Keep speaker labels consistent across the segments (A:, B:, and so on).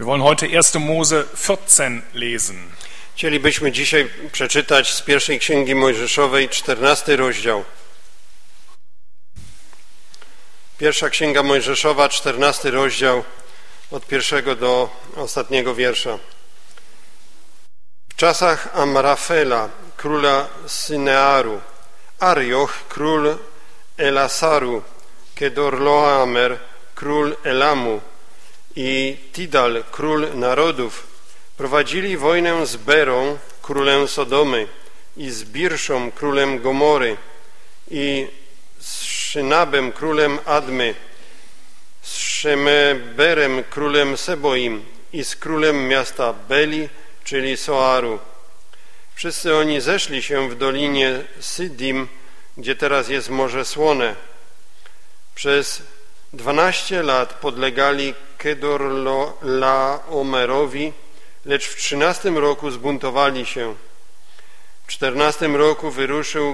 A: Wir wollen heute 1. Mose 14 lesen.
B: Chcielibyśmy dzisiaj przeczytać z pierwszej Księgi Mojżeszowej 14 rozdział. Pierwsza Księga Mojżeszowa, 14 rozdział, od pierwszego do ostatniego wiersza. W czasach Amrafela, króla Synearu, Arioch, król Elasaru, Kedorloamer, król Elamu i Tidal, król narodów, prowadzili wojnę z Berą, królem Sodomy, i z Birszą, królem Gomory, i z Szynabem, królem Admy, z Szemeberem, królem Seboim i z królem miasta Beli, czyli Soaru. Wszyscy oni zeszli się w dolinie Sydim, gdzie teraz jest Morze Słone. Przez 12 lat podlegali Kedorlaomerowi, lecz w 13 roku zbuntowali się. W 14 roku wyruszył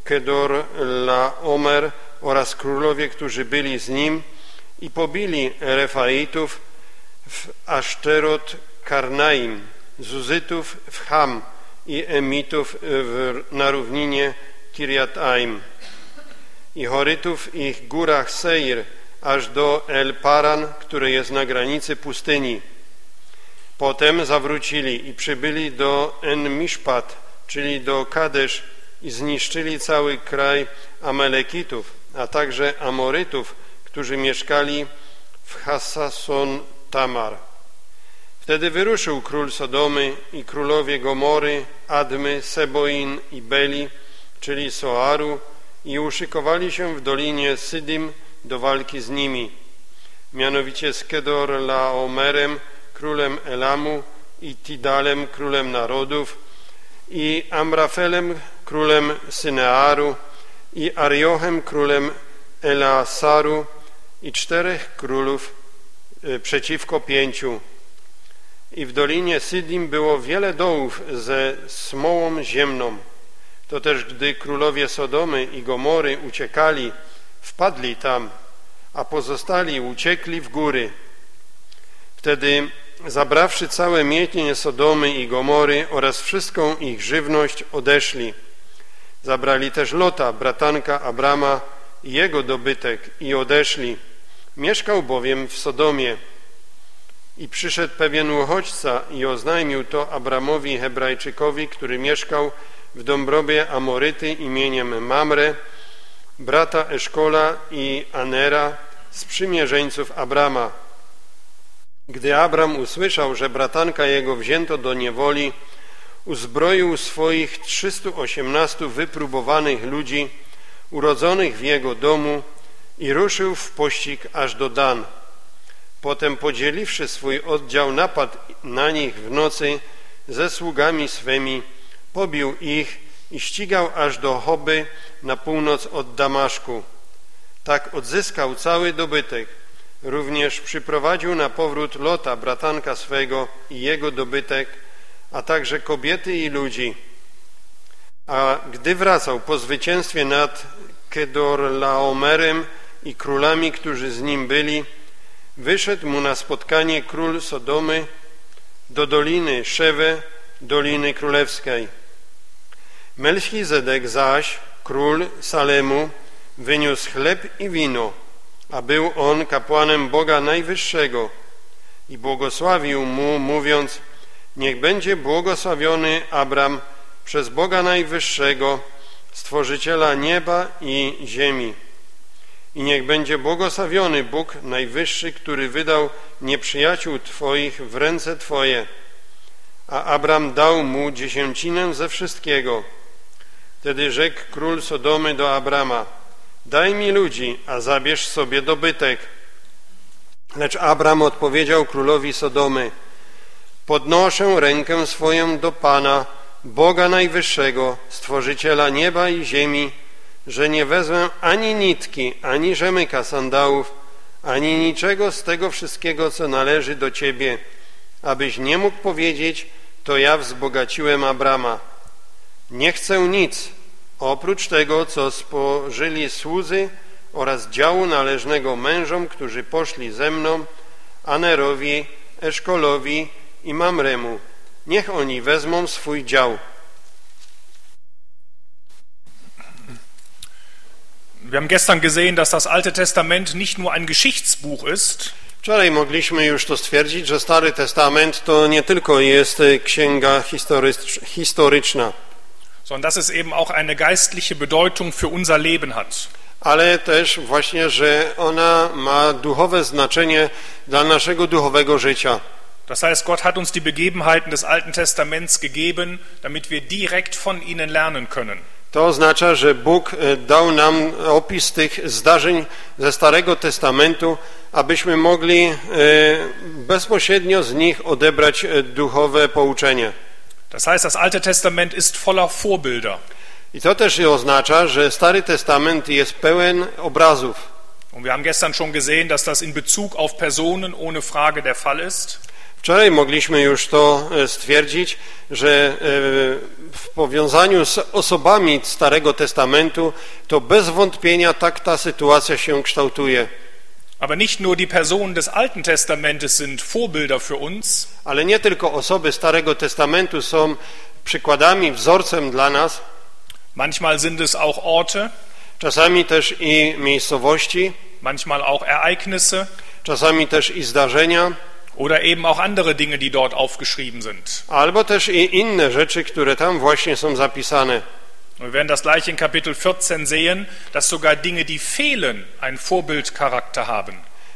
B: Kedorlaomer oraz królowie, którzy byli z nim, i pobili Refaitów w Aszterot Karnaim, Zuzytów w Ham i Emitów na równinie Kirjataim i Chorytów w ich górach Seir, aż do El Paran, które jest na granicy pustyni. Potem zawrócili i przybyli do En-Miszpat, czyli do Kadesz, i zniszczyli cały kraj Amalekitów, a także Amorytów, którzy mieszkali w Hasason Tamar. Wtedy wyruszył król Sodomy i królowie Gomory, Admy, Seboin i Beli, czyli Soaru, i uszykowali się w dolinie Sydim do walki z nimi, mianowicie z Kedorlaomerem, królem Elamu, i Tidalem, królem narodów, i Amrafelem, królem Synearu, i Ariochem, królem Elasaru, i 4 królów przeciwko 5. I w dolinie Sydim było wiele dołów ze smołą ziemną. To też, gdy królowie Sodomy i Gomory uciekali, wpadli tam, a pozostali uciekli w góry. Wtedy, zabrawszy całe miednie Sodomy i Gomory oraz wszystką ich żywność, odeszli. Zabrali też Lota, bratanka Abrama, i jego dobytek, i odeszli. Mieszkał bowiem w Sodomie. I przyszedł pewien uchodźca i oznajmił to Abramowi Hebrajczykowi, który mieszkał w Dąbrobie Amoryty imieniem Mamre, brata Eszkola i Anera, sprzymierzeńców Abrama. Gdy Abram usłyszał, że bratanka jego wzięto do niewoli, uzbroił swoich 318 wypróbowanych ludzi, urodzonych w jego domu, i ruszył w pościg aż do Dan. Potem, podzieliwszy swój oddział, napadł na nich w nocy ze sługami swymi, pobił ich i ścigał aż do Hoby na północ od Damaszku. Tak odzyskał cały dobytek. Również przyprowadził na powrót Lota, bratanka swego, i jego dobytek, a także kobiety i ludzi. A gdy wracał po zwycięstwie nad Kedorlaomerem i królami, którzy z nim byli, wyszedł mu na spotkanie król Sodomy do doliny Szewe, doliny królewskiej. Melchizedek zaś, król Salemu, wyniósł chleb i wino, a był on kapłanem Boga Najwyższego, i błogosławił mu, mówiąc: niech będzie błogosławiony Abram przez Boga Najwyższego, Stworzyciela nieba i ziemi. I niech będzie błogosławiony Bóg Najwyższy, który wydał nieprzyjaciół Twoich w ręce Twoje. A Abram dał mu 10 ze wszystkiego. Wtedy rzekł król Sodomy do Abrama: daj mi ludzi, a zabierz sobie dobytek. Lecz Abram odpowiedział królowi Sodomy: podnoszę rękę swoją do Pana, Boga Najwyższego, Stworzyciela nieba i ziemi, że nie wezmę ani nitki, ani rzemyka sandałów, ani niczego z tego wszystkiego, co należy do Ciebie, abyś nie mógł powiedzieć: to ja wzbogaciłem Abrama. Nie chcę nic, oprócz tego, co spożyli słudzy oraz działu należnego mężom, którzy poszli ze mną, Anerowi, Eszkolowi i Mamremu. Niech oni wezmą swój dział.
A: Wir haben gestern gesehen, dass das Alte Testament nicht nur ein Geschichtsbuch ist,
B: Wczoraj mogliśmy już to stwierdzić, że Stary Testament to nie tylko jest księga historyczna,
A: sondern dass es eben auch eine geistliche Bedeutung für unser Leben hat.
B: ale też właśnie, że ona ma duchowe znaczenie dla naszego duchowego życia.
A: Das heißt, Gott hat uns die Begebenheiten des Alten Testaments gegeben, damit wir direkt von ihnen lernen können.
B: To oznacza, że Bóg dał nam opis tych zdarzeń ze Starego Testamentu, abyśmy mogli bezpośrednio z nich odebrać duchowe pouczenie.
A: Das heißt, das Alte Testament ist voller Vorbilder.
B: I to też oznacza, że Stary Testament jest pełen obrazów.
A: Und wir haben gestern schon gesehen, dass das in Bezug auf Personen ohne Frage der Fall ist.
B: Wczoraj mogliśmy już to stwierdzić, że w powiązaniu z osobami Starego Testamentu to bez wątpienia tak ta sytuacja się kształtuje.
A: Aber nicht nur die Personen des Alten Testamentes sind Vorbilder für uns,
B: Ale nie tylko osoby Starego Testamentu są przykładami, wzorcem dla nas,
A: manchmal sind es auch Orte,
B: czasami też i miejscowości,
A: manchmal auch Ereignisse
B: czasami też i zdarzenia,
A: oder eben auch andere Dinge, die dort aufgeschrieben sind.
B: albo też i inne rzeczy, które tam właśnie są zapisane.
A: Wir werden das gleich in Kapitel 14 sehen, dass sogar Dinge, die fehlen, einen Vorbildcharakter haben.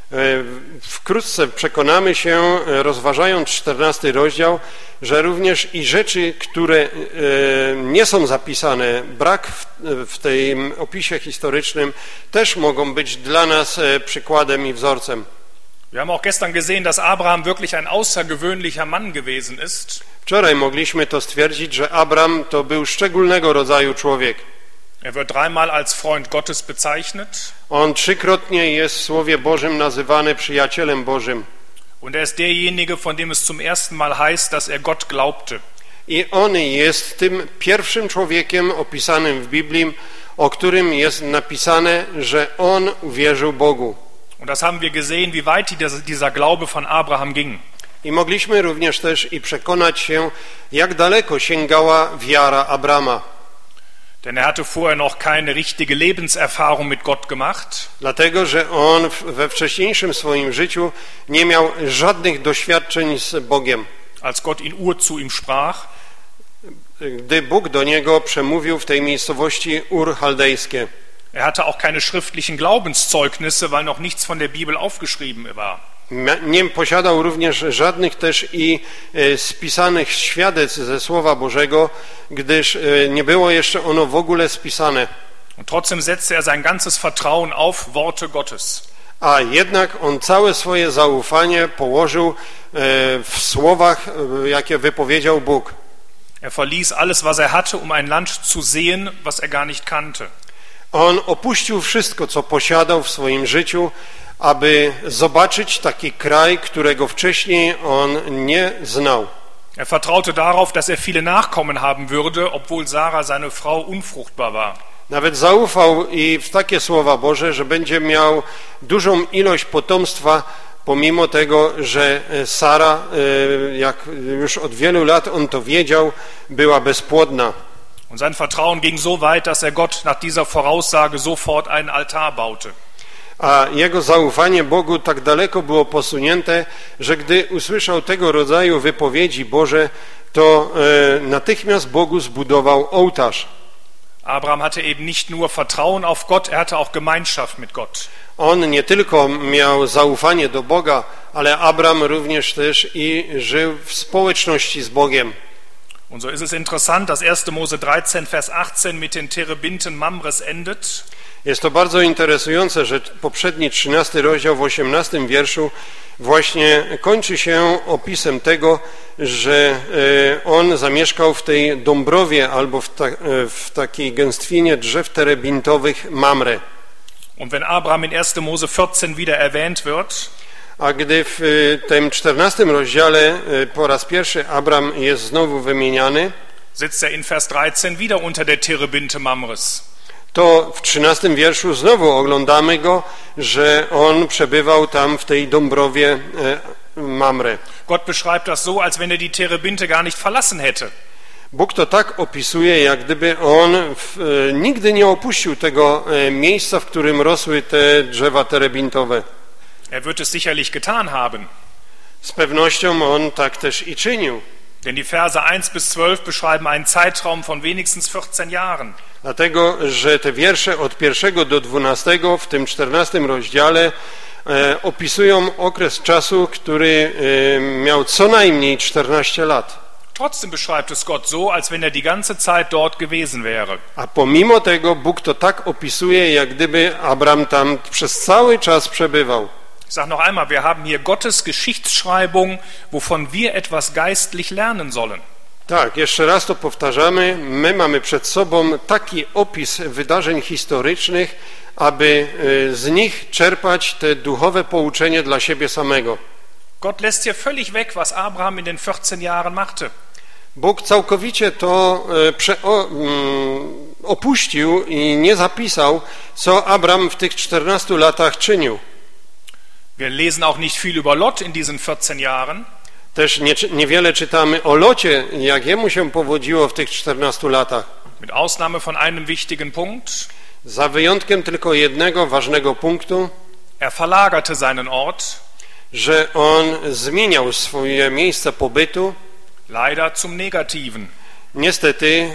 B: Wkrótce przekonamy się, rozważając 14 rozdział, że również i rzeczy, które nie są zapisane, brak w tym opisie historycznym, też mogą być dla nas przykładem i wzorcem.
A: Wir haben auch gestern gesehen, dass Abraham wirklich ein außergewöhnlicher Mann gewesen ist.
B: Wczoraj mogliśmy to stwierdzić, że Abram to był szczególnego rodzaju człowiek.
A: Er wird dreimal als Freund Gottes bezeichnet.
B: On trzykrotnie jest w Słowie Bożym nazywany przyjacielem Bożym.
A: Und er ist derjenige, von dem es zum ersten Mal heißt, dass er Gott glaubte.
B: I on jest tym pierwszym człowiekiem opisanym w Biblii, o którym jest napisane, że on uwierzył Bogu.
A: Und das haben wir gesehen, wie weit dieser Glaube von Abraham ging.
B: I mogliśmy również też i przekonać się, jak daleko sięgała wiara Abrama.
A: Denn er hatte vorher noch keine richtige Lebenserfahrung mit Gott gemacht.
B: Dlatego, że on we wcześniejszym swoim życiu nie miał żadnych doświadczeń z Bogiem.
A: Als Gott in Ur zu ihm sprach,
B: Gdy Bóg do niego przemówił w tej miejscowości Ur Chaldejskie.
A: er hatte auch keine schriftlichen Glaubenszeugnisse, weil noch nichts von der Bibel aufgeschrieben war.
B: Nie posiadał również żadnych też i spisanych świadectw ze Słowa Bożego, gdyż nie było jeszcze ono w ogóle spisane.
A: Und trotzdem setzte er sein ganzes Vertrauen auf Worte Gottes.
B: A jednak on całe swoje zaufanie położył w słowach, jakie wypowiedział Bóg.
A: Er verließ alles, was er hatte, um ein Land zu sehen, was er gar nicht kannte.
B: On opuścił wszystko, co posiadał w swoim życiu, aby zobaczyć taki kraj, którego wcześniej on nie znał.
A: Er vertraute darauf, dass er viele Nachkommen haben würde, obwohl Sarah seine Frau unfruchtbar war.
B: Nawet zaufał i w takie słowa Boże, że będzie miał dużą ilość potomstwa, pomimo tego, że Sara, jak już od wielu lat on to wiedział, była bezpłodna.
A: Und sein Vertrauen ging so weit, dass er Gott nach dieser Voraussage sofort einen Altar baute.
B: A jego zaufanie Bogu tak daleko było posunięte, że gdy usłyszał tego rodzaju wypowiedzi Boże, to natychmiast Bogu zbudował ołtarz.
A: Abraham hatte eben nicht nur Vertrauen auf Gott, er hatte auch Gemeinschaft mit Gott.
B: On nie tylko miał zaufanie do Boga, ale Abram również też i żył w społeczności z Bogiem.
A: Und so ist es interessant, dass 1. Mose 13, Vers 18 mit den Terebinten Mamres endet.
B: Jest to bardzo interesujące, że poprzedni 13 rozdział w 18 wierszu właśnie kończy się opisem tego, że on zamieszkał w tej dąbrowie albo w takiej gęstwinie drzew terebintowych Mamre.
A: Und wenn Abraham in 1. Mose 14 wieder erwähnt wird,
B: a gdy w tym 14 rozdziale po raz pierwszy Abram jest znowu wymieniany,
A: sitzt er in Vers 13 wieder unter der Terebinte Mamres.
B: To w 13 wierszu znowu oglądamy go, że on przebywał tam w tej dąbrowie Mamre.
A: Gott beschreibt das so, als wenn er die Terebinte gar nicht verlassen hätte.
B: Bóg to tak opisuje, jak gdyby On nigdy nie opuścił tego miejsca, w którym rosły te drzewa terebintowe.
A: Er wird es sicherlich getan haben.
B: Z pewnością On tak też i czynił.
A: Denn die Verse 1 bis 12 beschreiben einen Zeitraum von wenigstens 14 Jahren.
B: Dlatego, że te wiersze od 1 do 12 w tym 14 rozdziale opisują okres czasu, który miał co najmniej 14 lat.
A: Trotzdem beschreibt es Gott so, als wenn er die ganze Zeit dort gewesen wäre.
B: A pomimo tego Bóg to tak opisuje, jak gdyby Abram tam przez cały czas przebywał.
A: Ich sage noch einmal, wir haben hier Gottes Geschichtsschreibung, wovon wir etwas geistlich lernen sollen.
B: Tak, jeszcze raz to powtarzamy. My mamy przed sobą taki opis wydarzeń historycznych, aby z nich czerpać te duchowe pouczenie dla siebie samego.
A: Gott lässt hier völlig weg, was Abraham in den 14 Jahren machte.
B: Bóg całkowicie to opuścił i nie zapisał, co Abram w tych 14 latach czynił.
A: Wir lesen auch nicht viel über Lot in diesen 14 Jahren.
B: Też niewiele czytamy o Locie, jak jemu się powodziło w tych 14 latach.
A: Mit Ausnahme von einem wichtigen Punkt.
B: Za wyjątkiem tylko jednego ważnego punktu,
A: Er verlagerte seinen Ort,
B: że on zmieniał swoje miejsce pobytu,
A: leider zum Negativen.
B: niestety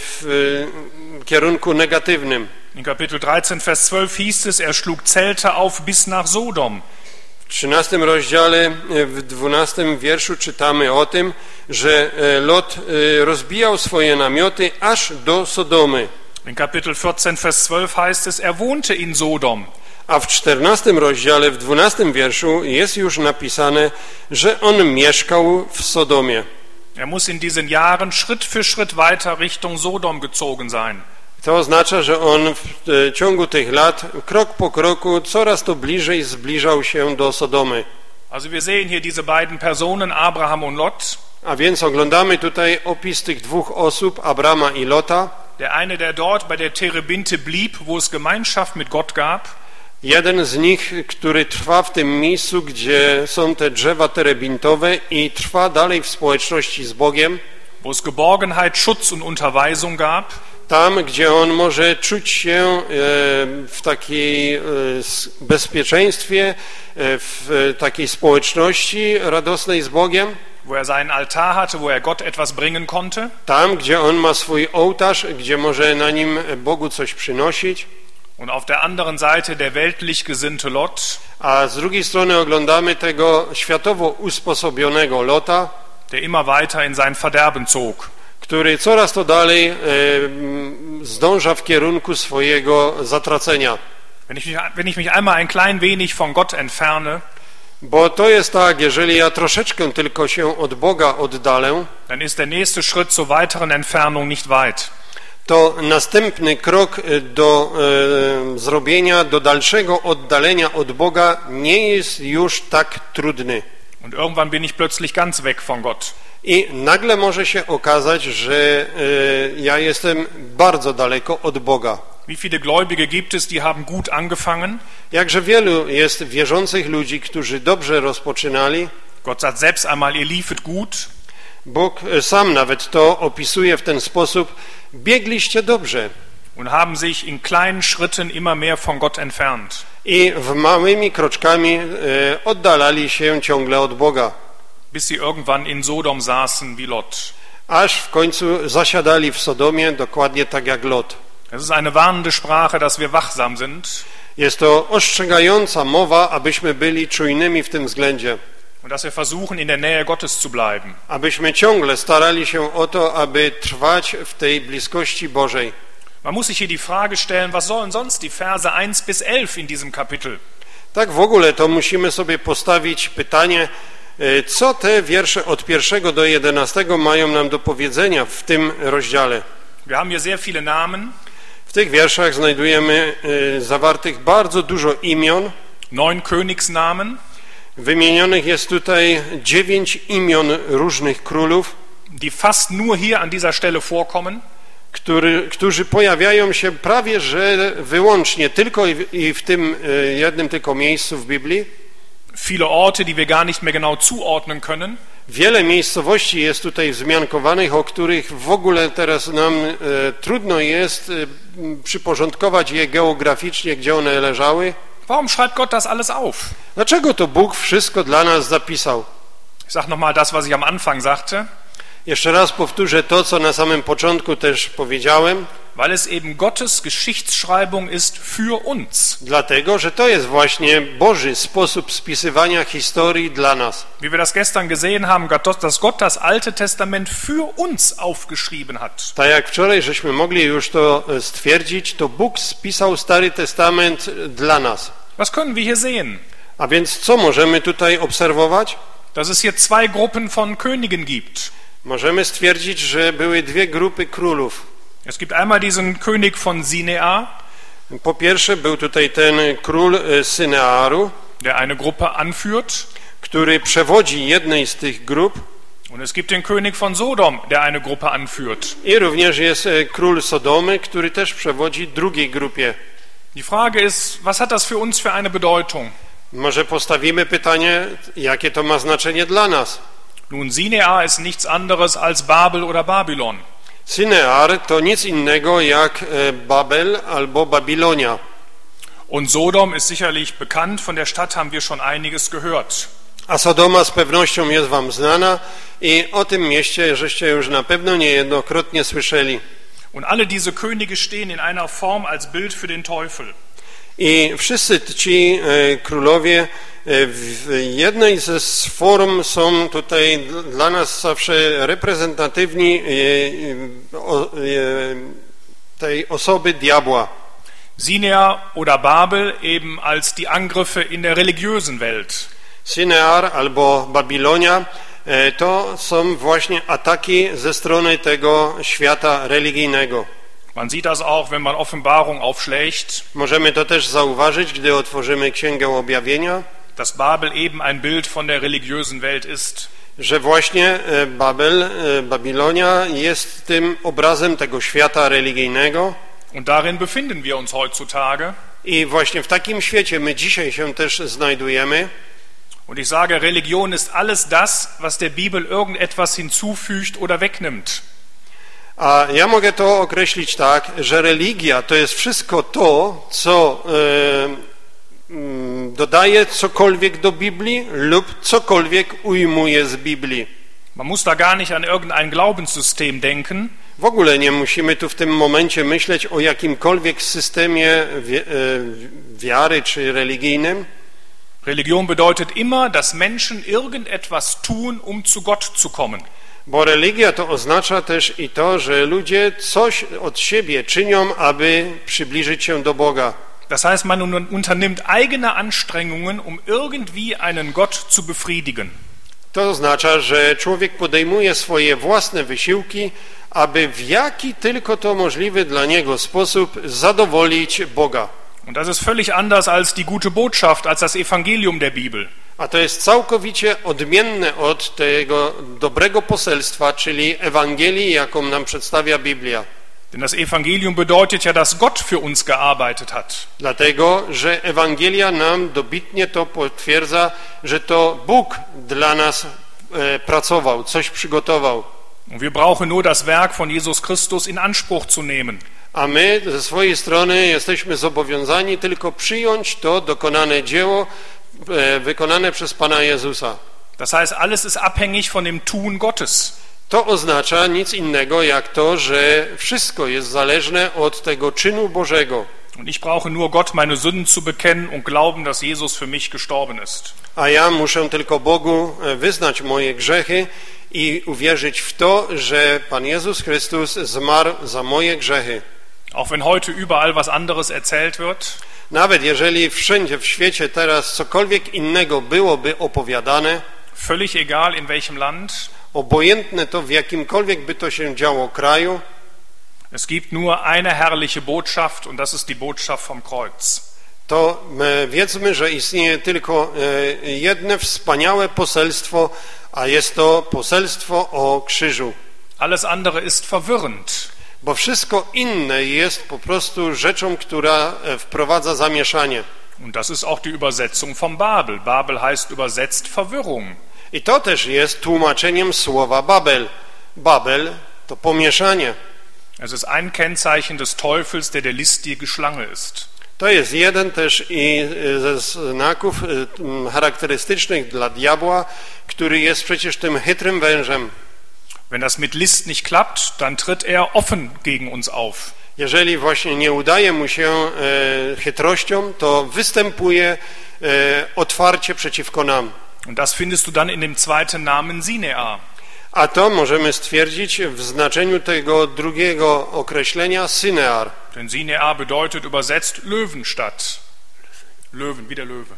B: w kierunku negatywnym.
A: In Kapitel 13, Vers 12 hieß es, er schlug Zelte auf bis nach Sodom.
B: W 13 rozdziale, w 12 wierszu czytamy o tym, że Lot rozbijał swoje namioty aż do Sodomy.
A: In Kapitel 14, Vers 12 heißt es, er wohnte in Sodom.
B: A w 14 rozdziale, w 12 wierszu jest już napisane, że on mieszkał w Sodomie.
A: Er muss in diesen Jahren Schritt für Schritt weiter Richtung Sodom gezogen sein.
B: To oznacza, że on w ciągu tych lat, krok po kroku, coraz to bliżej zbliżał się do Sodomy.
A: Also wir sehen hier diese beiden Personen, Abraham und Lot.
B: A więc oglądamy tutaj opis tych dwóch osób, Abrama i Lota.
A: Der eine, der dort bei der Terebinte blieb, wo es Gemeinschaft mit Gott gab.
B: Jeden z nich, który trwa w tym miejscu, gdzie są te drzewa terebintowe i trwa dalej w społeczności z Bogiem.
A: Wo es Geborgenheit, Schutz und Unterweisung gab.
B: Tam, gdzie on może czuć się w takiej bezpieczeństwie, w takiej społeczności radosnej z Bogiem.
A: Wo er seinen Altar hatte, wo er Gott etwas bringen konnte.
B: Tam, gdzie on ma swój ołtarz, gdzie może na nim Bogu coś przynosić.
A: Und auf der anderen Seite der weltlich gesinnte Lot.
B: A z drugiej strony oglądamy tego światowo usposobionego Lota,
A: der immer weiter in sein Verderben zog.
B: Który coraz to dalej zdąża w kierunku swojego zatracenia.
A: Wenn ich mich einmal ein klein wenig von Gott entferne,
B: bo to jest tak, jeżeli ja troszeczkę tylko się od Boga oddalę,
A: dann ist der nächste Schritt zur weiteren Entfernung nicht weit.
B: To następny krok do zrobienia, do dalszego oddalenia od Boga nie jest już tak trudny.
A: Und irgendwann bin ich plötzlich ganz weg von Gott.
B: I nagle może się okazać, że ja jestem bardzo daleko od Boga.
A: Wie viele Gläubige gibt es, die haben gut angefangen?
B: Jakże wielu jest wierzących ludzi, którzy dobrze rozpoczynali.
A: Gott sagt selbst einmal, ihr liefet gut.
B: Bóg sam nawet to opisuje w ten sposób. Biegliście dobrze.
A: Und haben sich in kleinen Schritten immer mehr von Gott entfernt.
B: I w małymi kroczkami oddalali się ciągle od Boga.
A: Bis sie irgendwann in Sodom saßen wie Lot.
B: Aż w końcu zasiadali w Sodomie, dokładnie tak jak Lot.
A: Das ist eine warnende Sprache, dass wir wachsam sind.
B: Jest to ostrzegająca mowa, abyśmy byli czujnymi w tym względzie.
A: Und dass wir versuchen, in der Nähe Gottes zu bleiben.
B: Abyśmy ciągle starali się o to, aby trwać w tej bliskości Bożej.
A: Man muss sich hier die Frage stellen, was sollen sonst die Verse 1 bis 11 in diesem Kapitel?
B: Tak w ogóle to musimy sobie postawić pytanie, co te wiersze od 1 do 11 mają nam do powiedzenia w tym rozdziale.
A: Wir haben hier sehr viele Namen.
B: W tych wierszach znajdujemy zawartych bardzo dużo imion.
A: 9 Königsnamen.
B: Wymienionych jest tutaj 9 imion różnych królów,
A: die fast nur hier an dieser Stelle vorkommen.
B: Którzy pojawiają się prawie że wyłącznie tylko i w tym jednym tylko miejscu w Biblii.
A: viele Orte, die wir gar nicht mehr genau zuordnen können.
B: Wiele miejscowości jest tutaj wzmiankowanych, o których w ogóle teraz nam trudno jest przyporządkować je geograficznie, gdzie one leżały.
A: Warum schreibt Gott das alles auf?
B: Dlaczego to Bóg wszystko dla nas zapisał?
A: Ich sage nochmal das, was ich am Anfang sagte.
B: Jeszcze raz powtórzę to, co na samym początku też powiedziałem.
A: Weil es eben Gottes Geschichtsschreibung ist für uns.
B: Dlatego, że to jest właśnie Boży sposób spisywania historii dla nas.
A: Wie wir das gestern gesehen haben, dass Gott das Alte Testament für uns aufgeschrieben hat.
B: Tak jak wczoraj żeśmy mogli już to stwierdzić, to Bóg spisał Stary Testament dla nas.
A: Was können wir hier sehen?
B: A więc co możemy tutaj obserwować?
A: Dass es hier zwei Gruppen von Königen gibt.
B: Możemy stwierdzić, że były dwie grupy królów.
A: Es gibt einmal diesen König von Sinea,
B: Po pierwsze był tutaj ten król Synearu,
A: der eine Gruppe anführt.
B: który przewodzi jednej z tych grup.
A: Und es gibt den König von Sodom, der eine Gruppe anführt.
B: I również jest król Sodomy, który też przewodzi drugiej grupie.
A: Die Frage ist, was hat das für uns für eine Bedeutung?
B: Może postawimy pytanie, jakie to ma znaczenie dla nas.
A: Nun, Sinea ist nichts anderes als Babel oder Babylon.
B: Sinear to nic innego jak Babel albo Babilonia.
A: Und Sodom ist sicherlich bekannt, von der Stadt haben wir schon einiges gehört.
B: A Sodoma z pewnością jest wam znana i o tym mieście żeście już na pewno niejednokrotnie słyszeli.
A: Und alle diese Könige stehen in einer Form als Bild für den Teufel.
B: I wszyscy ci królowie w jednej ze form są tutaj dla nas zawsze reprezentatywni tej osoby diabła.
A: Sinea oder Babel eben als die Angriffe in der religiösen Welt.
B: Sinear albo Babilonia to są właśnie ataki ze strony tego świata religijnego.
A: Man sieht das auch, wenn man Offenbarung aufschlägt,
B: Możemy to też zauważyć, gdy otworzymy Księgę Objawienia,
A: dass Babel eben ein Bild von der religiösen Welt ist.
B: że właśnie Babilonia jest tym obrazem tego świata religijnego
A: Und darin befinden wir uns heutzutage.
B: i właśnie w takim świecie my dzisiaj się też znajdujemy.
A: Und ich sage, Religion ist alles das, was der Bibel irgendetwas hinzufügt oder wegnimmt.
B: A ja mogę to określić tak, że religia to jest wszystko to, co dodaje cokolwiek do Biblii lub cokolwiek ujmuje z Biblii.
A: Man muss da gar nicht an irgendein Glaubenssystem denken,
B: W ogóle nie musimy tu w tym momencie myśleć o jakimkolwiek systemie wiary czy religijnym.
A: Religion bedeutet immer, dass Menschen irgendetwas tun, um zu Gott zu kommen.
B: Bo religia to oznacza też i to, że ludzie coś od siebie czynią, aby przybliżyć się do Boga.
A: Das heißt, man unternimmt eigene Anstrengungen, um irgendwie einen Gott zu befriedigen.
B: To oznacza, że człowiek podejmuje swoje własne wysiłki, aby w jaki tylko to możliwy dla niego sposób zadowolić Boga.
A: Und das ist völlig anders als die gute Botschaft, als das Evangelium der Bibel.
B: A to jest całkowicie odmienne od tego dobrego poselstwa, czyli Ewangelii, jaką nam przedstawia Biblia.
A: Denn das Evangelium bedeutet ja, dass Gott für uns gearbeitet hat.
B: Dlatego, że Ewangelia nam dobitnie to potwierdza, że to Bóg dla nas pracował, coś przygotował.
A: Und wir brauchen nur das Werk von Jesus Christus in Anspruch zu nehmen.
B: A my ze swojej strony jesteśmy zobowiązani tylko przyjąć to dokonane dzieło wykonane przez Pana Jezusa.
A: Das heißt, alles ist abhängig von dem Tun Gottes.
B: To oznacza nic innego jak to, że wszystko jest zależne od tego czynu Bożego.
A: Und ich brauche nur Gott meine Sünden zu bekennen und glauben, dass Jesus für mich gestorben ist.
B: A ja muszę tylko Bogu wyznać moje grzechy i uwierzyć w to, że Pan Jezus Chrystus zmarł za moje grzechy.
A: Auch wenn heute überall was anderes erzählt wird,
B: Nawet jeżeli wszędzie w świecie teraz cokolwiek innego byłoby opowiadane,
A: völlig egal in welchem Land,
B: obojętne to w jakimkolwiek by to się działo kraju,
A: es gibt nur eine herrliche Botschaft und das ist die Botschaft vom Kreuz.
B: to wiedzmy, że istnieje tylko jedno wspaniałe poselstwo, a jest to poselstwo o krzyżu.
A: Alles andere ist verwirrend.
B: Bo wszystko inne jest po prostu rzeczą, która wprowadza zamieszanie.
A: Und das ist auch die Übersetzung von Babel. Babel heißt übersetzt Verwirrung.
B: I to też jest tłumaczeniem słowa Babel. Babel to pomieszanie.
A: Es ist ein Kennzeichen des Teufels, der listige Schlange ist.
B: To jest jeden też i ze znaków charakterystycznych dla diabła, który jest przecież tym chytrym wężem.
A: Wenn das mit List nicht klappt, dann tritt er offen gegen uns auf.
B: Jeżeli właśnie nie udaje mu się chytrością, to występuje otwarcie przeciwko nam.
A: Und das findest du dann in dem zweiten Namen Sinea.
B: A to możemy stwierdzić w znaczeniu tego drugiego określenia Sinear.
A: Denn Sinea bedeutet übersetzt Löwenstadt. Löwen, wie der Löwe.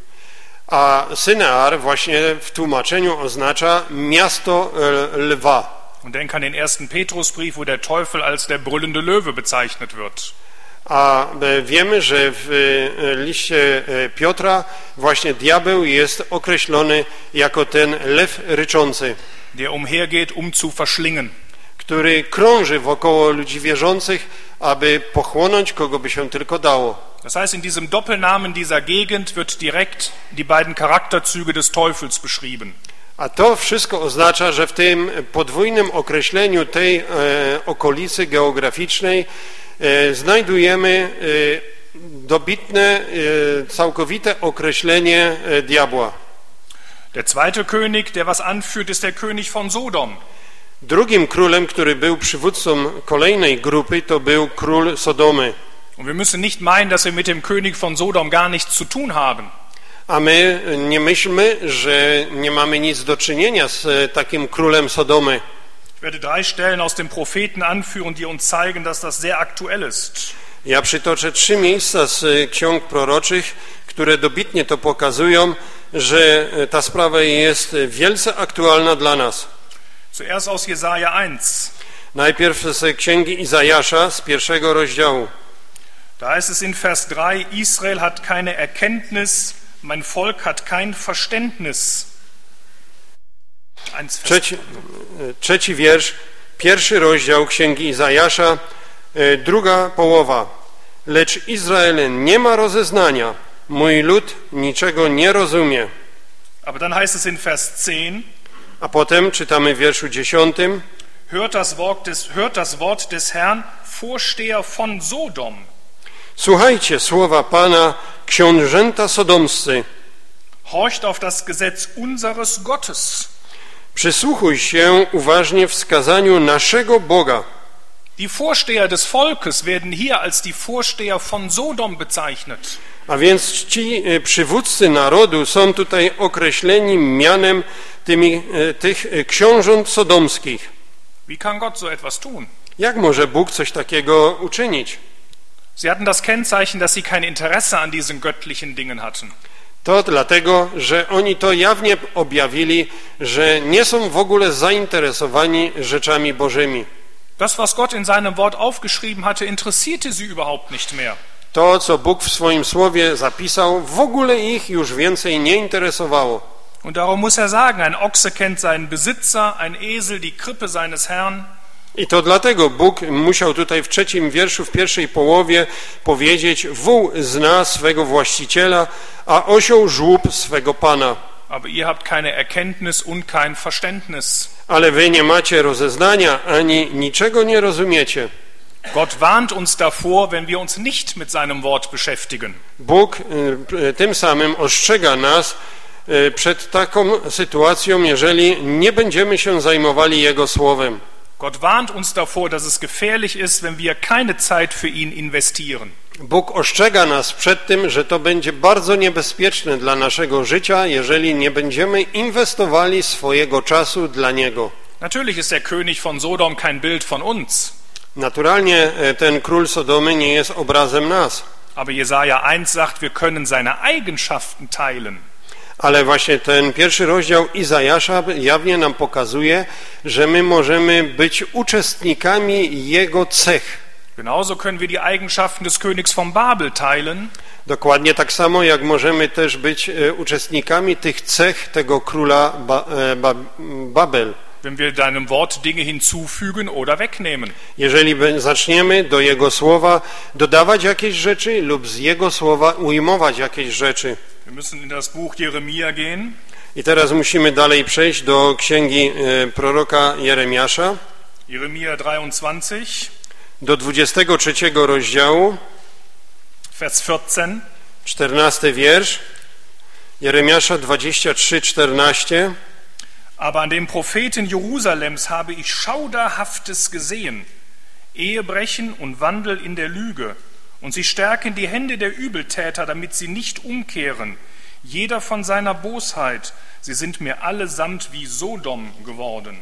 B: A Sinear właśnie w tłumaczeniu oznacza miasto lwa.
A: Und denk an den ersten Petrusbrief, wo der Teufel als der brüllende Löwe bezeichnet wird.
B: A wiemy, że w liście Piotra właśnie diabeł jest określony jako ten lew ryczący,
A: Der umhergeht, zu verschlingen.
B: który krąży wokoło ludzi wierzących, aby pochłonąć kogo by się tylko dało.
A: Das heißt, in diesem Doppelnamen dieser Gegend wird direkt die beiden Charakterzüge des Teufels beschrieben.
B: A to wszystko oznacza, że w tym podwójnym określeniu tej okolicy geograficznej znajdujemy dobitne, całkowite określenie diabła.
A: Der zweite König, der was anführt, ist der König von Sodom.
B: Drugim królem, który był przywódcą kolejnej grupy, to był król Sodomy.
A: Und wir müssen nicht meinen, dass wir mit dem König von Sodom gar nichts zu tun haben.
B: A my nie myślmy, że nie mamy nic do czynienia z takim królem Sodomy.
A: Ich werde 3 Stellen aus dem Propheten anführen, die uns zeigen, dass das sehr aktuell ist.
B: Ja przytoczę 3 miejsca z ksiąg proroczych, które dobitnie to pokazują, że ta sprawa jest wielce aktualna dla nas.
A: Zuerst aus Jesaja 1.
B: Najpierw z księgi Izajasza, z 1 rozdziału.
A: Da heißt es in Vers 3, Israel hat keine Erkenntnis, mein Volk hat kein Verständnis.
B: Trzeci wiersz, 1 rozdział księgi Izajasza, 2 połowa. Lecz Izrael nie ma rozeznania, mój lud niczego nie rozumie.
A: Aber dann heißt es in Vers 10,
B: a potem czytamy w wierszu 10.
A: Hört das Wort des Herrn, Vorsteher von Sodom.
B: Słuchajcie słowa Pana, książęta sodomscy.
A: Horcht auf das Gesetz unseres Gottes.
B: Przysłuchuj się uważnie wskazaniu naszego Boga.
A: Die Vorsteher des Volkes werden hier als die Vorsteher von Sodom bezeichnet.
B: A więc ci przywódcy narodu są tutaj określeni mianem tych książąt sodomskich.
A: Wie kann Gott so etwas tun?
B: Jak może Bóg coś takiego uczynić?
A: Sie hatten das Kennzeichen, dass sie kein Interesse an diesen göttlichen Dingen hatten.
B: To dlatego, że oni to jawnie objawili, że nie są w ogóle zainteresowani rzeczami bożymi.
A: Das, was Gott in seinem Wort aufgeschrieben hatte, interessierte sie überhaupt nicht mehr.
B: To, co Bóg w swoim słowie zapisał, w ogóle ich już więcej nie interesowało.
A: Und darum muss sagen, ein Ochse kennt seinen Besitzer, ein Esel die Krippe seines Herrn.
B: I to dlatego Bóg musiał tutaj w 3 wierszu, w pierwszej połowie powiedzieć: wół zna swego właściciela, a osioł żłób swego pana.
A: Aber ihr habt keine Erkenntnis und kein Verständnis.
B: Ale wy nie macie rozeznania, ani niczego nie rozumiecie.
A: Gott warnt uns davor, wenn wir uns nicht mit seinem Wort beschäftigen.
B: Bóg tym samym ostrzega nas przed taką sytuacją, jeżeli nie będziemy się zajmowali Jego słowem.
A: Gott warnt uns davor, dass es gefährlich ist, wenn wir keine Zeit für ihn investieren.
B: Bóg ostrzega nas przed tym, że to będzie bardzo niebezpieczne dla naszego życia, jeżeli nie będziemy inwestowali swojego czasu dla Niego.
A: Natürlich ist der König von Sodom kein Bild von uns.
B: Naturalnie ten król Sodomy nie jest obrazem nas.
A: Aber Jesaja 1 sagt, wir können seine Eigenschaften teilen.
B: Ale właśnie ten 1 rozdział Izajasza jawnie nam pokazuje, że my możemy być uczestnikami jego cech.
A: Genauso können wir die Eigenschaften des Königs von Babel teilen.
B: Dokładnie tak samo, jak możemy też być uczestnikami tych cech tego króla Babel.
A: wenn wir deinem Wort Dinge hinzufügen oder wegnehmen.
B: Jeżeli zaczniemy do Jego Słowa dodawać jakieś rzeczy lub z Jego Słowa ujmować jakieś rzeczy.
A: Wir müssen in das Buch Jeremia gehen.
B: I teraz musimy dalej przejść do księgi proroka Jeremiasza,
A: Jeremia 23,
B: do 23 rozdziału,
A: Vers 14.
B: 14 wiersz, Jeremiasza 23, 14.
A: Aber an den Propheten Jerusalems habe ich Schauderhaftes gesehen, Ehebrechen und Wandel in der Lüge, und sie stärken die Hände der Übeltäter, damit sie nicht umkehren, jeder von seiner Bosheit, sie sind mir allesamt wie Sodom geworden.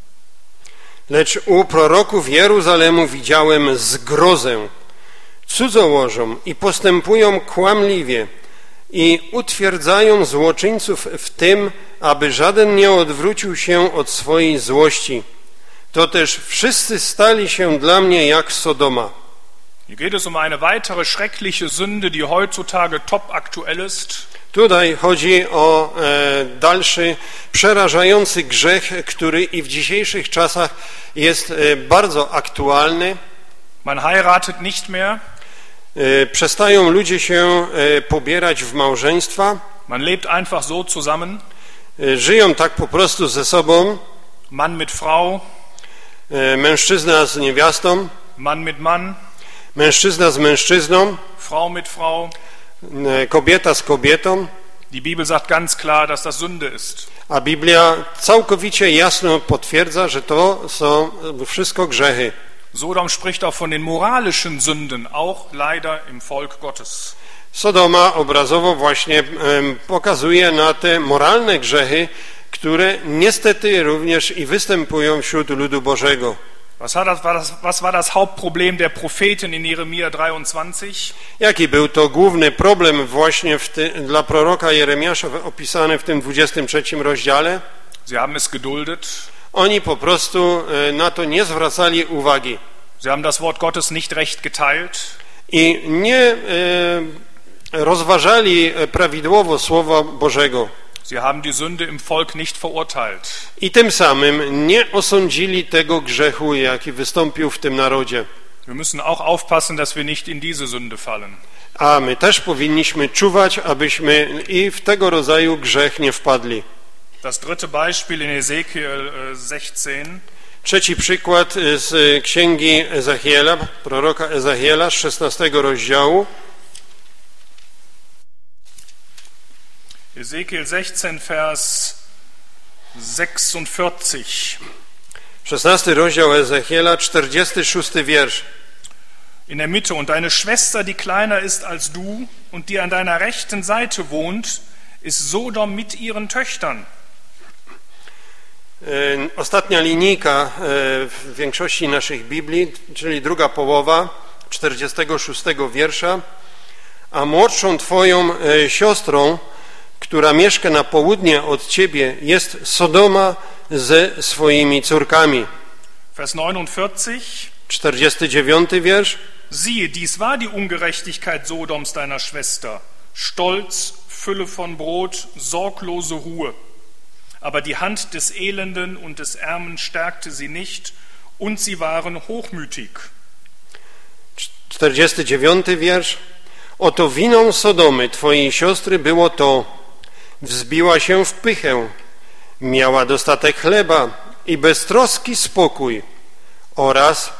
B: Lecz u proroków Jeruzalemu widziałem zgrozę, cudzołożą i postępują kłamliwie i utwierdzają złoczyńców w tym, aby żaden nie odwrócił się od swojej złości. To też wszyscy stali się dla mnie jak Sodoma.
A: Hier geht es um eine weitere schreckliche Sünde, die heutzutage top aktuell ist.
B: Tutaj chodzi o dalszy przerażający grzech, który i w dzisiejszych czasach jest bardzo aktualny.
A: Man heiratet nicht mehr.
B: Przestają ludzie się pobierać w małżeństwa.
A: Man lebt einfach so zusammen.
B: Żyją tak po prostu ze sobą.
A: Mann mit Frau.
B: Mężczyzna z niewiastą.
A: Mann mit Mann.
B: Mężczyzna z mężczyzną.
A: Frau mit Frau.
B: Kobieta z kobietą.
A: Die Bibel sagt ganz klar, dass das Sünde ist.
B: A Biblia całkowicie jasno potwierdza, że to są wszystko grzechy.
A: Sodom spricht auch von den moralischen Sünden, auch leider im Volk Gottes.
B: Sodoma obrazowo właśnie pokazuje na te moralne grzechy, które niestety również i występują wśród ludu Bożego.
A: Was war das Hauptproblem der Propheten in Jeremia 23?
B: Jaki był to główny problem właśnie dla proroka Jeremiasza opisany w tym 23 rozdziale?
A: Sie haben es geduldet.
B: Oni po prostu na to nie zwracali uwagi.
A: Sie haben das Wort Gottes nicht recht geteilt.
B: I nie rozważali prawidłowo Słowa Bożego.
A: Sie haben die Sünde im Volk nicht verurteilt.
B: I tym samym nie osądzili tego grzechu, jaki wystąpił w tym narodzie.
A: Wir müssen auch aufpassen, dass wir nicht in diese Sünde fallen.
B: A my też powinniśmy czuwać, abyśmy i w tego rodzaju grzech nie wpadli.
A: Das dritte Beispiel in Ezekiel 16.
B: Trzeci przykład z księgi Ezechiela, proroka Ezechiela z 16 rozdziału.
A: Ezekiel 16, Vers 46.
B: 16 rozdział Ezechiela, 46 wiersz.
A: In der Mitte, und deine Schwester, die kleiner ist als du und die an deiner rechten Seite wohnt, ist Sodom mit ihren Töchtern.
B: Ostatnia linijka w większości naszych Biblii, czyli druga połowa 46 wiersza. A młodszą twoją siostrą, która mieszka na południe od ciebie, jest Sodoma ze swoimi córkami.
A: Vers 49.
B: 49 wiersz.
A: Siehe, dies war die Ungerechtigkeit Sodoms deiner Schwester. Stolz, Fülle von Brot, sorglose Ruhe. Aber die Hand des Elenden und des Ärmen stärkte sie nicht, und sie waren hochmütig.
B: 49 wiersz. Oto winą Sodomy, twojej siostry, było to: wzbiła się w pychę, miała dostatek chleba i beztroski spokój oraz,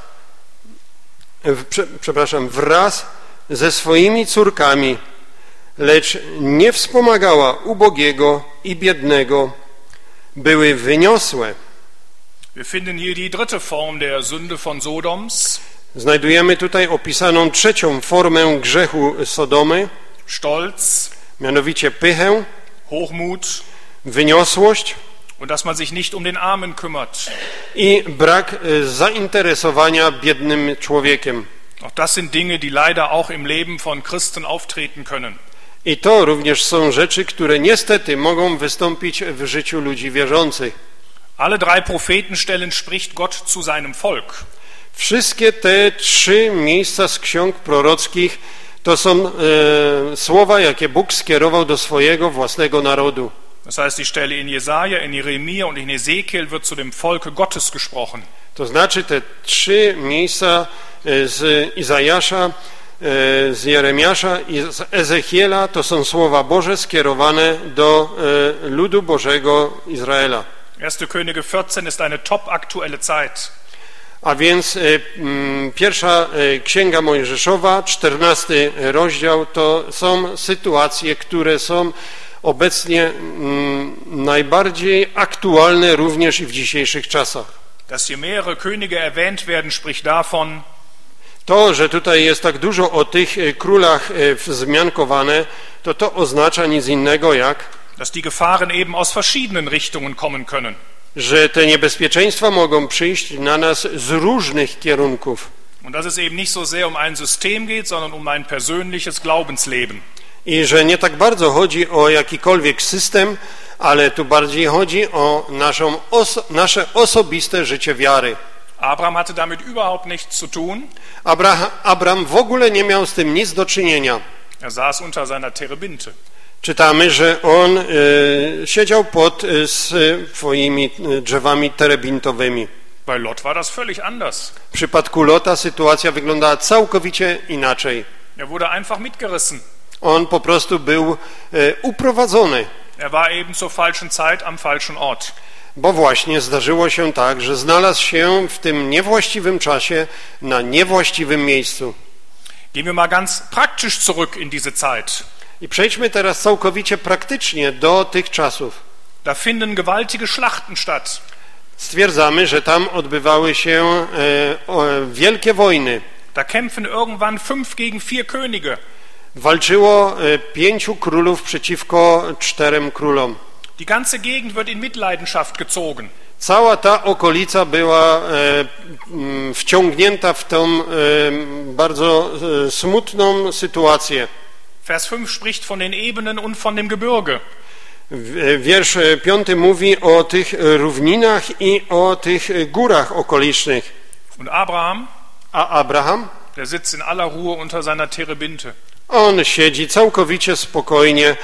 B: wraz ze swoimi córkami, lecz nie wspomagała ubogiego i biednego, były wyniosłe.
A: Wir finden hier die dritte Form der Sünde von Sodoms.
B: Znajdujemy tutaj opisaną trzecią formę grzechu Sodomy,
A: Stolz,
B: mianowicie pychę,
A: Hochmut
B: wyniosłość
A: und dass man sich nicht um den Armen kümmert.
B: i brak zainteresowania biednym człowiekiem.
A: Auch das sind Dinge, die leider auch im Leben von Christen auftreten können.
B: I to również są rzeczy, które niestety mogą wystąpić w życiu ludzi wierzących.
A: Alle drei Prophetenstellen spricht Gott zu seinem Volk.
B: Wszystkie te trzy miejsca z ksiąg prorockich to są słowa, jakie Bóg skierował do swojego własnego narodu.
A: Das heißt, die Stelle in Jesaja, in Jeremia und in Ezekiel wird zu dem Volke Gottes gesprochen.
B: To znaczy te 3 miejsca z Izajasza, z Jeremiasza i z Ezechiela to są słowa Boże skierowane do ludu Bożego Izraela.
A: 1. Könige 14 ist eine topaktuelle Zeit.
B: A więc pierwsza Księga Mojżeszowa, 14 rozdział, to są sytuacje, które są obecnie najbardziej aktualne również i w dzisiejszych czasach.
A: Dass hier mehrere Könige erwähnt werden, spricht davon,
B: To, że tutaj jest tak dużo o tych królach wzmiankowane, to oznacza nic innego jak,
A: dass die Gefahren eben aus verschiedenen Richtungen kommen können.
B: że te niebezpieczeństwa mogą przyjść na nas z różnych kierunków.
A: Und dass es eben nicht so sehr um ein System geht, sondern um ein persönliches Glaubensleben.
B: I że nie tak bardzo chodzi o jakikolwiek system, ale tu bardziej chodzi o nasze osobiste życie wiary.
A: Abraham hatte damit überhaupt nichts zu tun.
B: Abraham w ogóle nie miał z tym nic do czynienia.
A: Er saß unter seiner Terebinte.
B: Czytamy, że on siedział pod swoimi drzewami terebintowymi.
A: Bei Lot war das völlig anders.
B: W przypadku Lota sytuacja wyglądała całkowicie inaczej.
A: Er wurde einfach mitgerissen.
B: On po prostu był uprowadzony,
A: Er war eben zur falschen Zeit am falschen Ort.
B: bo właśnie zdarzyło się tak, że znalazł się w tym niewłaściwym czasie na niewłaściwym miejscu.
A: Gehen wir mal ganz praktisch zurück in diese Zeit.
B: I przejdźmy teraz całkowicie praktycznie do tych czasów.
A: Da finden gewaltige Schlachten statt.
B: Stwierdzamy, że tam odbywały się wielkie wojny.
A: Da kämpfen irgendwann 5 gegen 4 Könige.
B: Walczyło 5 królów przeciwko 4 królom.
A: Die ganze Gegend wird in Mitleidenschaft gezogen.
B: Cała ta okolica była wciągnięta w tą bardzo smutną sytuację.
A: Vers 5 spricht von den Ebenen und von dem Gebirge.
B: Wiersz 5 mówi o tych równinach i o tych górach okolicznych.
A: Und Abraham,
B: A Abraham?
A: der sitzt in aller Ruhe unter seiner Terebinte.
B: On siedzi całkowicie spokojnie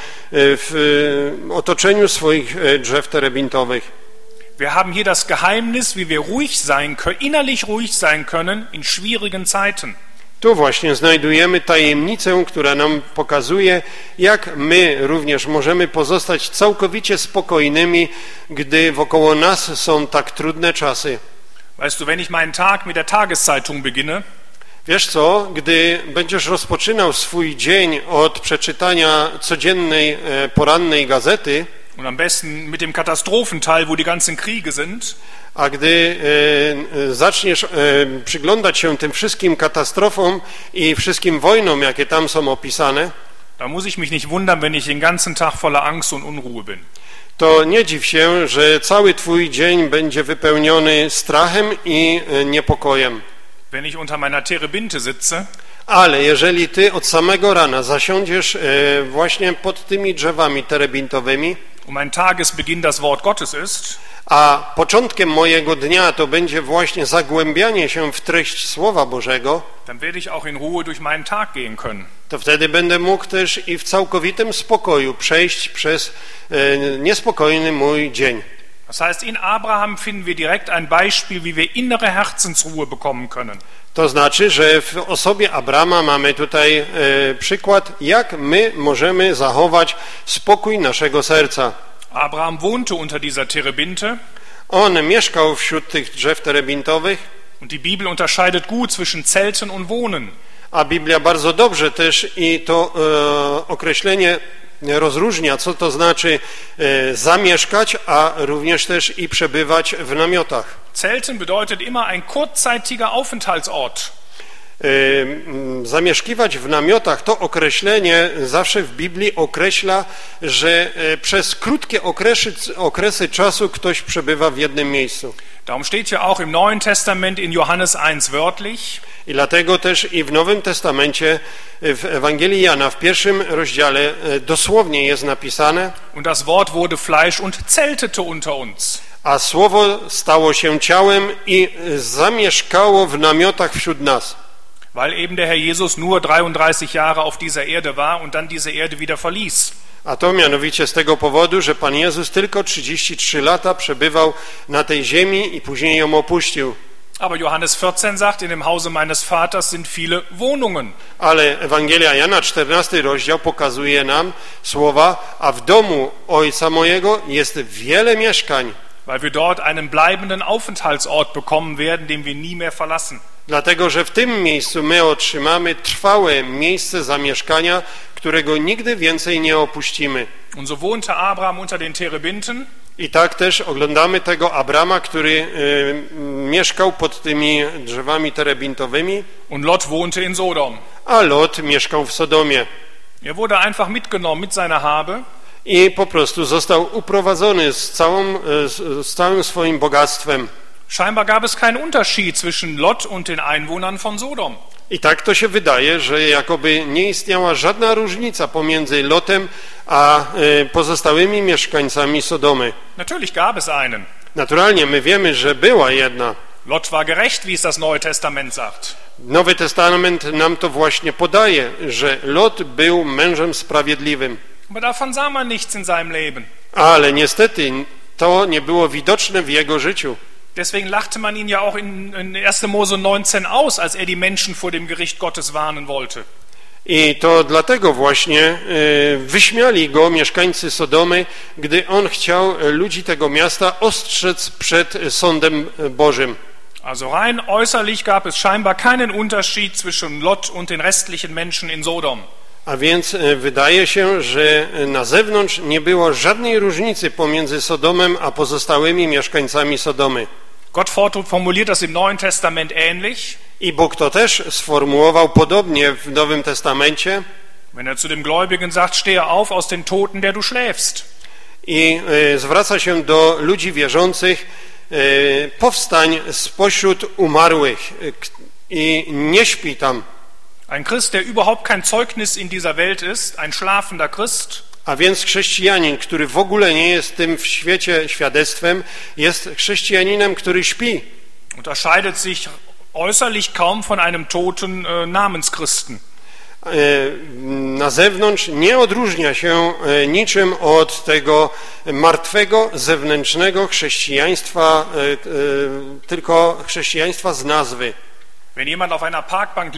B: w otoczeniu swoich drzew terebintowych.
A: Wir haben hier das Geheimnis, wie wir ruhig sein können, innerlich ruhig sein können in schwierigen Zeiten.
B: Tu właśnie znajdujemy tajemnicę, która nam pokazuje, jak my również możemy pozostać całkowicie spokojnymi, gdy wokoło nas są tak trudne czasy.
A: Weißt du, wenn ich meinen Tag mit der Tageszeitung beginne,
B: Wiesz co, gdy będziesz rozpoczynał swój dzień od przeczytania codziennej, porannej gazety,
A: und am besten mit dem Katastrophenteil, wo die ganzen Kriege sind,
B: a gdy zaczniesz przyglądać się tym wszystkim katastrofom i wszystkim wojnom, jakie tam są opisane,
A: da muss ich mich nicht wundern, wenn ich den ganzen Tag voller Angst und Unruhe bin.
B: to nie dziw się, że cały twój dzień będzie wypełniony strachem i niepokojem.
A: Wenn ich unter meiner Terebinte sitze,
B: Ale jeżeli ty od samego rana zasiądziesz właśnie pod tymi drzewami terebintowymi,
A: und mein Tagesbeginn das Wort Gottes ist,
B: a początkiem mojego dnia to będzie właśnie zagłębianie się w treść Słowa Bożego,
A: dann werde ich auch in Ruhe durch meinen Tag gehen können.
B: to wtedy będę mógł też i w całkowitym spokoju przejść przez niespokojny mój dzień.
A: Das heißt, in Abraham finden wir direkt ein Beispiel, wie wir innere Herzensruhe bekommen können.
B: To znaczy, że w osobie Abrama mamy tutaj przykład, jak my możemy zachować spokój naszego serca.
A: Abraham wohnte unter dieser Terebinte
B: On mieszkał wśród tych drzew terebintowych,
A: und die Bibel unterscheidet gut zwischen Zelten und Wohnen.
B: a Biblia bardzo dobrze też i to określenie rozróżnia, co to znaczy zamieszkać, a również też i przebywać w namiotach.
A: Zelten bedeutet immer ein kurzzeitiger Aufenthaltsort.
B: Zamieszkiwać w namiotach, to określenie zawsze w Biblii określa, że przez krótkie okresy czasu ktoś przebywa w jednym miejscu.
A: Darum steht ja auch im Neuen Testament in Johannes 1 wörtlich,
B: I dlatego też i w Nowym Testamencie, w Ewangelii Jana, w 1 rozdziale dosłownie jest napisane:
A: und das Wort wurde Fleisch und zeltete unter uns.
B: a Słowo stało się ciałem i zamieszkało w namiotach wśród nas.
A: Weil eben der Herr Jesus nur 33 Jahre auf dieser Erde war und dann diese Erde wieder verließ.
B: A to mianowicie z tego powodu, że Pan Jezus tylko 33 lata przebywał na tej ziemi i później ją opuścił.
A: Aber Johannes 14 sagt, in dem Hause meines Vaters sind viele Wohnungen.
B: Ale Ewangelia Jana, 14 rozdział pokazuje nam słowa, a w domu Ojca mojego jest wiele mieszkań.
A: Weil wir dort einen bleibenden Aufenthaltsort bekommen werden, den wir nie mehr verlassen.
B: Dlatego, że w tym miejscu my otrzymamy trwałe miejsce zamieszkania, którego nigdy więcej nie opuścimy.
A: Und so wohnte Abraham unter den Terebinten.
B: I tak też oglądamy tego Abrama, który mieszkał pod tymi drzewami terebintowymi,
A: Und Lot wohnte in Sodom.
B: a Lot mieszkał w Sodomie.
A: Er wurde einfach mitgenommen mit seiner Habe.
B: I po prostu został uprowadzony z całym swoim bogactwem.
A: Scheinbar gab es keinen Unterschied zwischen Lot und den Einwohnern von Sodom.
B: I tak to się wydaje, że jakoby nie istniała żadna różnica pomiędzy Lotem a pozostałymi mieszkańcami Sodomy.
A: Natürlich gab es einen.
B: Naturalnie my wiemy, że była jedna.
A: Lot war gerecht, wie es das Neue Testament sagt.
B: Nowy Testament nam to właśnie podaje, że Lot był mężem sprawiedliwym.
A: Aber davon sah man nichts in seinem Leben.
B: Ale niestety to nie było widoczne w jego życiu.
A: Deswegen lachte man ihn ja auch in 1. Mose 19 aus, als die Menschen vor dem Gericht Gottes warnen wollte.
B: I to dlatego właśnie wyśmiali go mieszkańcy Sodomy, gdy on chciał ludzi tego miasta ostrzec przed sądem Bożym.
A: Also rein äußerlich gab es scheinbar keinen Unterschied zwischen Lot und den restlichen Menschen in Sodom.
B: A więc wydaje się, że na zewnątrz nie było żadnej różnicy pomiędzy Sodomem a pozostałymi mieszkańcami Sodomy.
A: Gott formuliert das im Neuen Testament ähnlich.
B: I Bóg to też sformułował podobnie w Nowym Testamencie.
A: Wenn zu dem Gläubigen sagt, stehe auf aus den Toten, der du schläfst.
B: I zwraca się do ludzi wierzących, powstań spośród umarłych i nie śpi tam.
A: Ein Christ, der überhaupt kein Zeugnis in dieser Welt ist, ein schlafender Christ.
B: A więc chrześcijanin, który w ogóle nie jest tym w świecie świadectwem, jest chrześcijaninem, który śpi.
A: Unterscheidet sich äußerlich kaum von einem toten Namenschristen.
B: Na zewnątrz nie odróżnia się niczym od tego martwego, zewnętrznego chrześcijaństwa, tylko chrześcijaństwa z nazwy.
A: Wenn jemand auf einer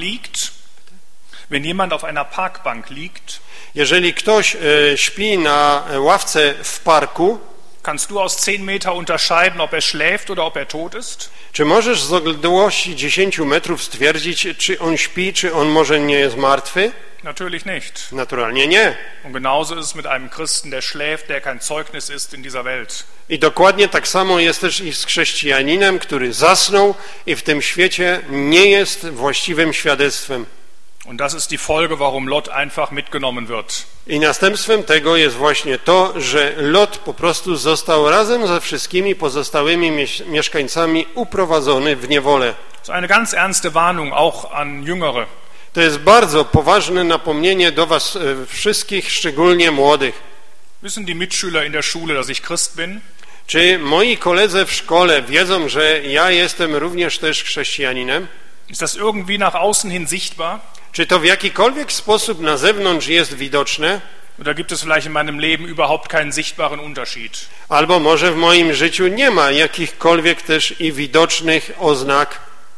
A: Parkbank liegt,
B: jeżeli ktoś śpi na ławce w parku,
A: kannst du aus 10 Meter unterscheiden, ob schläft oder ob tot ist?
B: Czy możesz z odległości 10 metrów stwierdzić, czy on śpi, czy on może nie jest martwy?
A: Natürlich nicht.
B: Naturalnie nie.
A: Und genauso ist es mit einem Christen, der schläft, der kein Zeugnis ist in dieser Welt.
B: I dokładnie tak samo jest też i z chrześcijaninem, który zasnął i w tym świecie nie jest właściwym świadectwem.
A: Und das ist die Folge, warum Lot einfach mitgenommen wird.
B: I następstwem tego jest właśnie to, że Lot po prostu został razem ze wszystkimi pozostałymi mieszkańcami uprowadzony w niewolę.
A: Das ist eine ganz ernste Warnung auch an Jüngere.
B: To jest bardzo poważne napomnienie do was wszystkich, szczególnie młodych.
A: Wissen die Mitschüler in der Schule, dass ich Christ bin?
B: Czy moi koledzy w szkole wiedzą, że ja jestem również też chrześcijaninem?
A: Ist das irgendwie nach außen hin sichtbar?
B: Czy to w jakikolwiek sposób na zewnątrz jest widoczne?
A: Oder gibt es vielleicht in meinem Leben überhaupt keinen sichtbaren Unterschied?
B: Albo może w moim życiu nie ma jakichkolwiek też i widocznych oznak?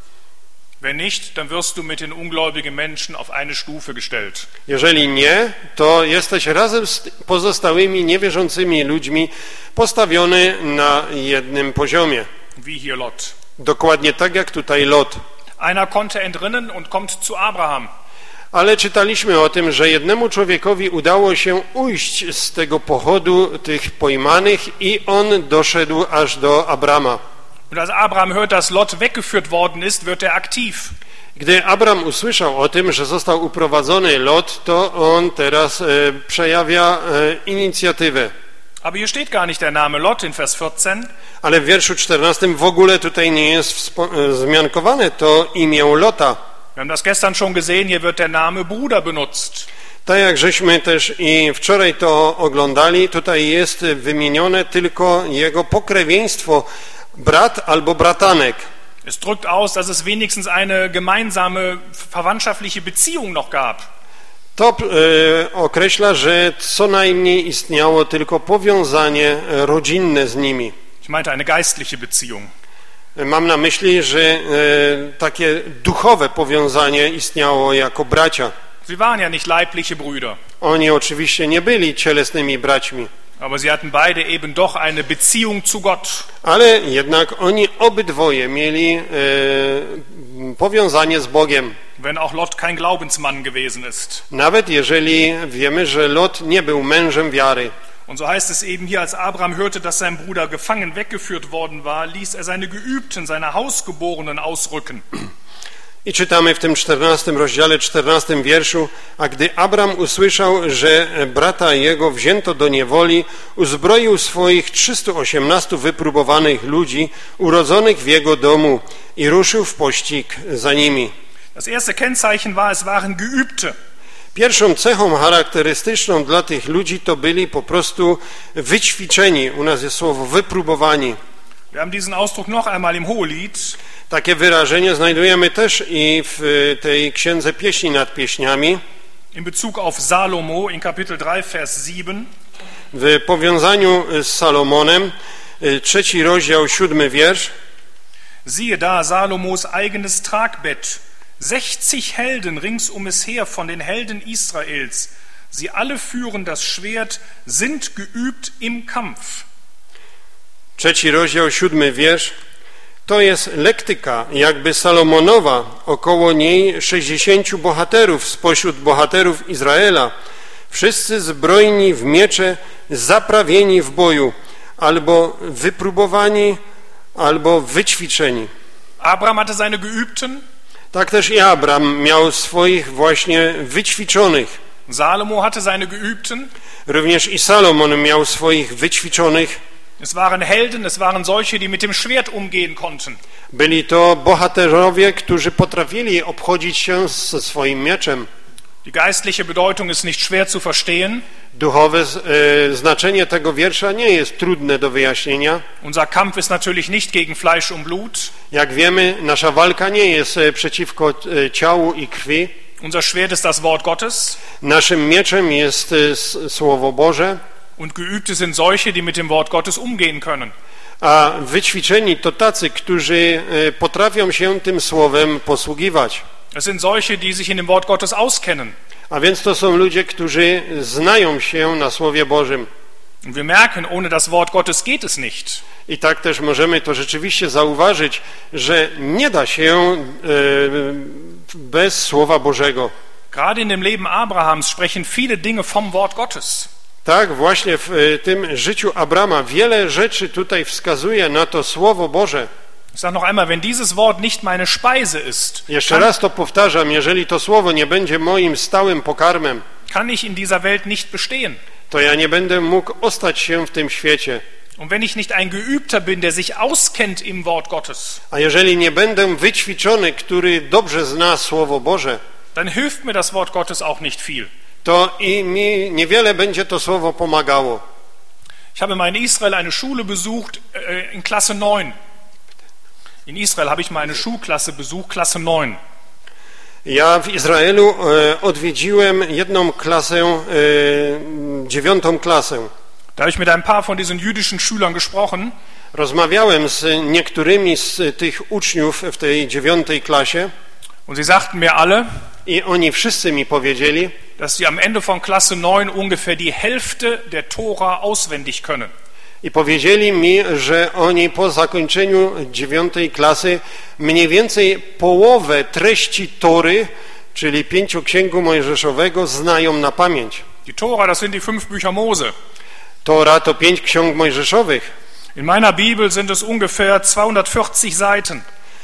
A: Wenn nicht, dann wirst du mit den ungläubigen Menschen auf eine Stufe gestellt.
B: Jeżeli nie, to jesteś razem z pozostałymi niewierzącymi ludźmi postawiony na jednym poziomie.
A: Wie hier Lot.
B: Dokładnie tak jak tutaj Lot.
A: Einer konnte entrinnen und kommt zu Abraham.
B: Ale czytaliśmy o tym, że jednemu człowiekowi udało się ujść z tego pochodu tych pojmanych i on doszedł aż do Abrama.
A: Und als Abraham hört, dass Lot weggeführt worden ist, wird er aktiv.
B: Gdy Abram usłyszał o tym, że został uprowadzony Lot, to on teraz przejawia inicjatywę.
A: Aber hier steht gar nicht der Name Lot in Vers 14.
B: Ale w wierszu 14 w ogóle tutaj nie jest wzmiankowane to imię Lota.
A: Wir haben das gestern schon gesehen, hier wird der Name Bruder benutzt.
B: Tak jak żeśmy też i wczoraj to oglądali, tutaj jest wymienione tylko jego pokrewieństwo, brat albo bratanek.
A: Es drückt aus, dass es wenigstens eine gemeinsame verwandtschaftliche Beziehung noch gab.
B: To określa, że co najmniej istniało tylko powiązanie rodzinne z nimi.
A: Ich meinte eine geistliche Beziehung.
B: Mam na myśli, że takie duchowe powiązanie istniało jako bracia.
A: Sie waren ja nicht leibliche Brüder,
B: Oni oczywiście nie byli cielesnymi braćmi,
A: aber sie hatten beide eben doch eine Beziehung zu Gott.
B: ale jednak oni obydwoje mieli powiązanie z Bogiem.
A: Wenn auch Lot kein Glaubensmann gewesen ist.
B: Nawet jeżeli wiemy, że Lot nie był mężem wiary.
A: Und so heißt es eben hier, als Abraham hörte, dass sein Bruder gefangen weggeführt worden war, ließ er seine Geübten, seine Hausgeborenen ausrücken.
B: I czytamy w tym 14 rozdziale, 14 wierszu: a gdy Abram usłyszał, że brata jego wzięto do niewoli, uzbroił swoich 318 wypróbowanych ludzi, urodzonych w jego domu, i ruszył w pościg za nimi.
A: Das erste Kennzeichen war, es waren Geübte.
B: Pierwszą cechą charakterystyczną dla tych ludzi to byli po prostu wyćwiczeni. U nas jest słowo wypróbowani.
A: Wir haben diesen Ausdruck noch einmal im Hohelied.
B: Takie wyrażenie znajdujemy też i w tej księdze Pieśni nad Pieśniami.
A: In Bezug auf Salomo in Kapitel 3, Vers 7.
B: W powiązaniu z Salomonem, 3 rozdział, 7 wiersz.
A: Siehe da, Salomos eigenes Tragbett. 60 Helden rings um es her von den Helden Israels. Sie alle führen das Schwert, sind geübt im Kampf.
B: 3 rozdział, 7 wiersz. To jest lektyka jakby Salomonowa, około niej 60 bohaterów spośród bohaterów Izraela. Wszyscy zbrojni w miecze, zaprawieni w boju, albo wypróbowani, albo wyćwiczeni.
A: Abraham hatte seine Geübten.
B: Tak też i Abram miał swoich właśnie wyćwiczonych.
A: Salomo hatte seine Geübten.
B: Również i Salomon miał swoich wyćwiczonych.
A: Es waren Helden, es waren solche, die mit dem Schwert umgehen konnten.
B: Byli to bohaterowie, którzy potrafili obchodzić się ze swoim mieczem.
A: Die geistliche Bedeutung ist nicht schwer zu verstehen.
B: Duchowe znaczenie tego wiersza nie jest trudne do wyjaśnienia.
A: Unser Kampf ist natürlich nicht gegen Fleisch und Blut.
B: Jak wiemy, nasza walka nie jest przeciwko ciału i krwi.
A: Unser Schwert ist das Wort Gottes.
B: Naszym mieczem jest Słowo Boże.
A: Und Geübte sind solche, die mit dem Wort Gottes umgehen können.
B: A wyćwiczeni to tacy, którzy potrafią się tym słowem posługiwać.
A: Es sind solche, die sich in dem Wort Gottes auskennen.
B: A więc to są ludzie, którzy znają się na Słowie Bożym.
A: Und wir merken, ohne das Wort Gottes geht es nicht.
B: I tak też możemy to rzeczywiście zauważyć, że nie da się bez Słowa Bożego.
A: Gerade in dem Leben Abrahams sprechen viele Dinge vom Wort Gottes.
B: Tak, właśnie w tym życiu Abrama wiele rzeczy tutaj wskazuje na to Słowo Boże.
A: Ich sage noch einmal, wenn dieses Wort nicht meine Speise ist,
B: Jeszcze raz to powtarzam, jeżeli to Słowo nie będzie moim stałym pokarmem,
A: kann ich in dieser Welt nicht bestehen.
B: to ja nie będę mógł ostać się w tym świecie.
A: Und wenn ich nicht ein Geübter bin, der sich auskennt im Wort Gottes,
B: A jeżeli nie będę wyćwiczony, który dobrze zna Słowo Boże,
A: dann hilft mir das Wort Gottes auch nicht viel.
B: to i mi niewiele będzie to Słowo pomagało.
A: Ich habe mal in Israel eine Schule besucht, in Klasse 9. In Israel habe ich mal eine Schulklasse besucht, Klasse 9.
B: Ja w Izraelu odwiedziłem jedną klasę, 9. klasę.
A: Da habe ich mit ein paar von diesen jüdischen Schülern gesprochen.
B: Rozmawiałem z niektórymi z tych uczniów w tej 9. klasie
A: Und sie sagten mir alle,
B: i oni wszyscy mi powiedzieli,
A: dass sie am Ende von Klasse 9 ungefähr die Hälfte der Tora auswendig können.
B: i powiedzieli mi, że oni po zakończeniu 9. klasy mniej więcej połowę treści Tory, czyli 5 księgu Mojżeszowego, znają na pamięć.
A: Die Tora, das sind die 5 Bücher Mose.
B: Tora to 5 ksiąg Mojżeszowych.
A: In meiner Bibel sind es ungefähr 240 Seiten.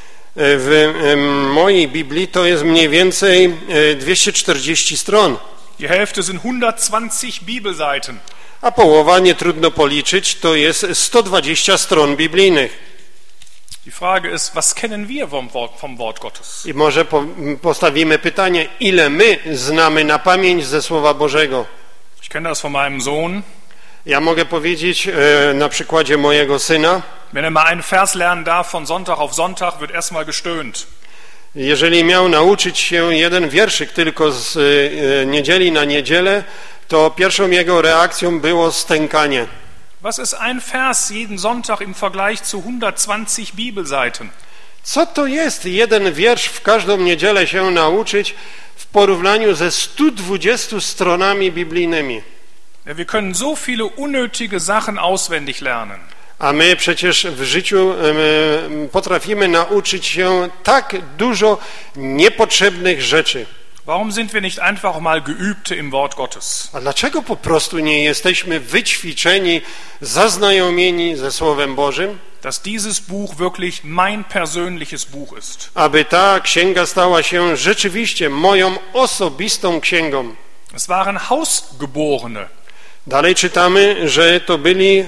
B: W mojej Biblii to jest mniej więcej 240 stron,
A: Die Hälfte sind 120 Bibelseiten.
B: a połowa, nie trudno policzyć, to jest 120 stron biblijnych.
A: Die Frage ist, was kennen wir vom Wort Gottes?
B: I może postawimy pytanie, ile my znamy na pamięć ze Słowa Bożego.
A: Ich kenne das von meinem Sohn.
B: Ja mogę powiedzieć na przykładzie mojego syna,
A: Wenn er mal einen Vers lernen darf von Sonntag auf Sonntag, wird erstmal gestöhnt.
B: Jeżeli miał nauczyć się jeden wierszyk tylko z niedzieli na niedzielę, to pierwszą jego reakcją było stękanie.
A: Was ist ein Vers jeden Sonntag im Vergleich zu 120 Bibelseiten?
B: Co to jest jeden wiersz w każdą niedzielę się nauczyć w porównaniu ze 120 stronami biblijnymi?
A: Ja, wir können so viele unnötige Sachen auswendig lernen.
B: A my przecież w życiu potrafimy nauczyć się tak dużo niepotrzebnych rzeczy.
A: Warum sind wir nicht einfach mal Geübte im Wort Gottes?
B: A dlaczego po prostu nie jesteśmy wyćwiczeni, zaznajomieni ze Słowem Bożym?
A: Dass dieses Buch wirklich mein persönliches Buch ist.
B: Aby ta księga stała się rzeczywiście moją osobistą księgą.
A: Es waren Hausgeborene.
B: Dalej czytamy, że to byli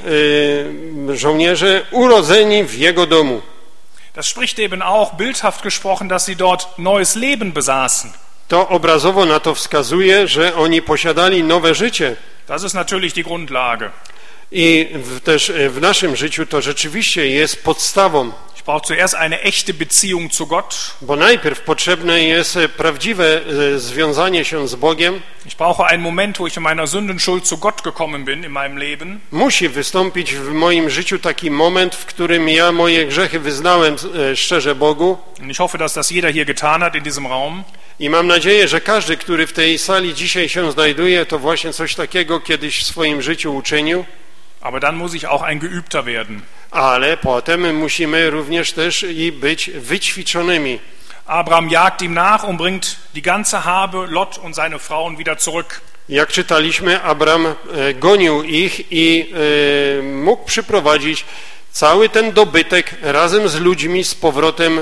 B: żołnierze urodzeni w jego domu.
A: Das spricht eben auch bildhaft gesprochen, dass sie dort neues Leben besaßen.
B: To obrazowo na to wskazuje, że oni posiadali nowe życie.
A: Das ist natürlich die Grundlage.
B: I też w naszym życiu to rzeczywiście jest podstawą.
A: Ich brauche zuerst eine echte Beziehung zu Gott.
B: Bo najpierw potrzebne jest prawdziwe związanie się z Bogiem.
A: Ich brauche einen Moment, wo ich in meiner Sündenschuld zu Gott gekommen bin in meinem Leben.
B: Musi wystąpić w moim życiu taki moment, w którym ja moje grzechy wyznałem szczerze Bogu.
A: Und ich hoffe, dass das jeder hier getan hat in diesem Raum.
B: I mam nadzieję, że każdy, który w tej sali dzisiaj się znajduje, to właśnie coś takiego kiedyś w swoim życiu uczynił.
A: Aber dann muss ich auch ein Geübter werden.
B: Ale potem musimy również też i być wyćwiczonymi.
A: Abraham jagt ihm nach und bringt die ganze Habe, Lot und seine Frauen wieder zurück.
B: Jak czytaliśmy, Abram gonił ich i mógł przyprowadzić cały ten dobytek razem z ludźmi z powrotem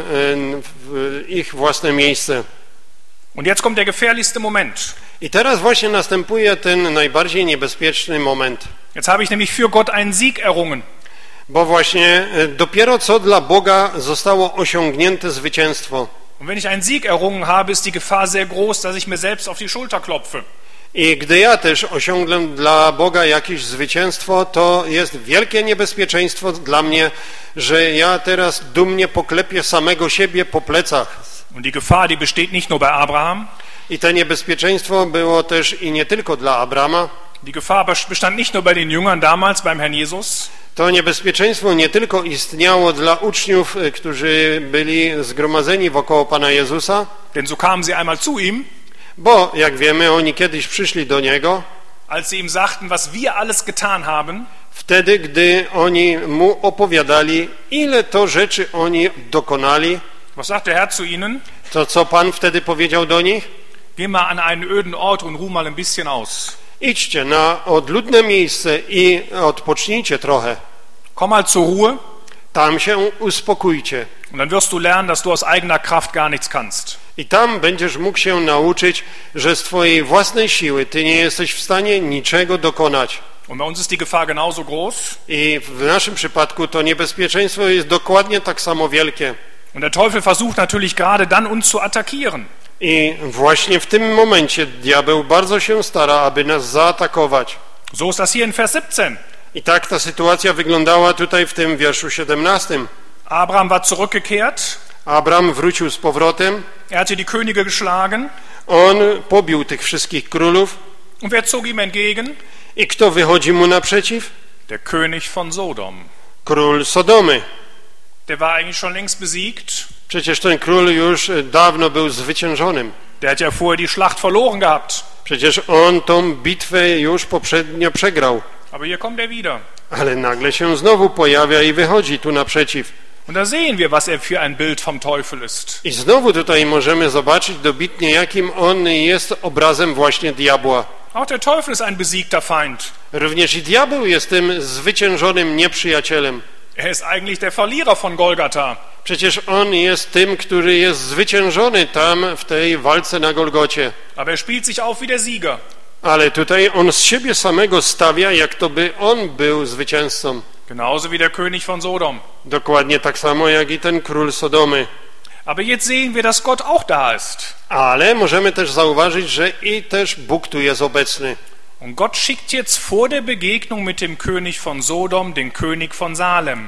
B: w ich własne miejsce.
A: Und jetzt kommt der gefährlichste Moment.
B: I teraz właśnie następuje ten najbardziej niebezpieczny moment.
A: Jetzt habe ich nämlich für Gott einen Sieg errungen.
B: Bo właśnie dopiero co dla Boga zostało osiągnięte zwycięstwo.
A: Und wenn ich einen Sieg errungen habe, ist die Gefahr sehr groß, dass ich mir selbst auf die Schulter klopfe.
B: I gdy ja też osiągnę dla Boga jakieś zwycięstwo, to jest wielkie niebezpieczeństwo dla mnie, że ja teraz dumnie poklepię samego siebie po plecach.
A: Und die Gefahr, die besteht nicht nur bei Abraham.
B: I to niebezpieczeństwo było też i nie tylko dla Abrama.
A: Die Gefahr bestand nicht nur bei den Jüngern damals, beim Herrn Jesus.
B: To niebezpieczeństwo nie tylko istniało dla uczniów, którzy byli zgromadzeni wokoło Pana Jezusa,
A: Denn so kamen sie einmal zu ihm,
B: bo jak wiemy, oni kiedyś przyszli do Niego,
A: als sie ihm sagten, was wir alles getan haben.
B: wtedy, gdy oni Mu opowiadali, ile to rzeczy oni dokonali.
A: Was sagt der Herr zu ihnen?
B: To co Pan wtedy powiedział do nich?
A: Geh mal an einen öden Ort und ruh mal ein bisschen aus.
B: Idźcie na odludne miejsce i odpocznijcie trochę.
A: Komm mal zur Ruhe
B: Tam się uspokójcie.
A: und dann wirst du lernen, dass du aus eigener Kraft gar nichts kannst.
B: I tam będziesz mógł się nauczyć, że z twojej własnej siły ty nie jesteś w stanie niczego dokonać.
A: Und bei uns ist die Gefahr genauso groß.
B: I w naszym przypadku to niebezpieczeństwo jest dokładnie tak samo wielkie.
A: Und der Teufel versucht natürlich gerade dann, uns zu attackieren.
B: I właśnie w tym momencie diabeł bardzo się stara, aby nas zaatakować.
A: So ist das hier in Vers 17.
B: I tak ta sytuacja wyglądała tutaj w tym wierszu 17.
A: Abraham war zurückgekehrt.
B: Abram wrócił z powrotem.
A: Er hatte die Könige geschlagen.
B: On pobił tych wszystkich królów.
A: Und wer zog ihm entgegen?
B: I kto wychodzi mu naprzeciw?
A: Der König von Sodom.
B: Król Sodomy.
A: Der war eigentlich schon längst besiegt.
B: Przecież ten król już dawno był zwyciężonym.
A: Der hat ja vorher die Schlacht verloren gehabt.
B: Przecież on tą bitwę już poprzednio przegrał.
A: Aber hier kommt er wieder.
B: Ale nagle się znowu pojawia i wychodzi tu naprzeciw.
A: Und da sehen wir, was er für ein Bild vom Teufel ist.
B: I znowu tutaj możemy zobaczyć dobitnie, jakim on jest obrazem właśnie diabła.
A: Auch der Teufel ist ein besiegter Feind.
B: Również i diabeł jest tym zwyciężonym nieprzyjacielem.
A: Er ist eigentlich der Verlierer von Golgatha.
B: Przecież on jest tym, który jest zwyciężony tam w tej walce na Golgocie.
A: Aber er spielt sich auf wie der Sieger.
B: Ale tutaj on z siebie samego stawia, jak to by on był zwycięzcą.
A: Genauso wie der König von Sodom.
B: Dokładnie tak samo, jak i ten król Sodomy.
A: Aber jetzt sehen wir, dass Gott auch da ist.
B: Ale możemy też zauważyć, że i też Bóg tu jest obecny.
A: Und Gott schickt jetzt vor der Begegnung mit dem König von Sodom den König von Salem.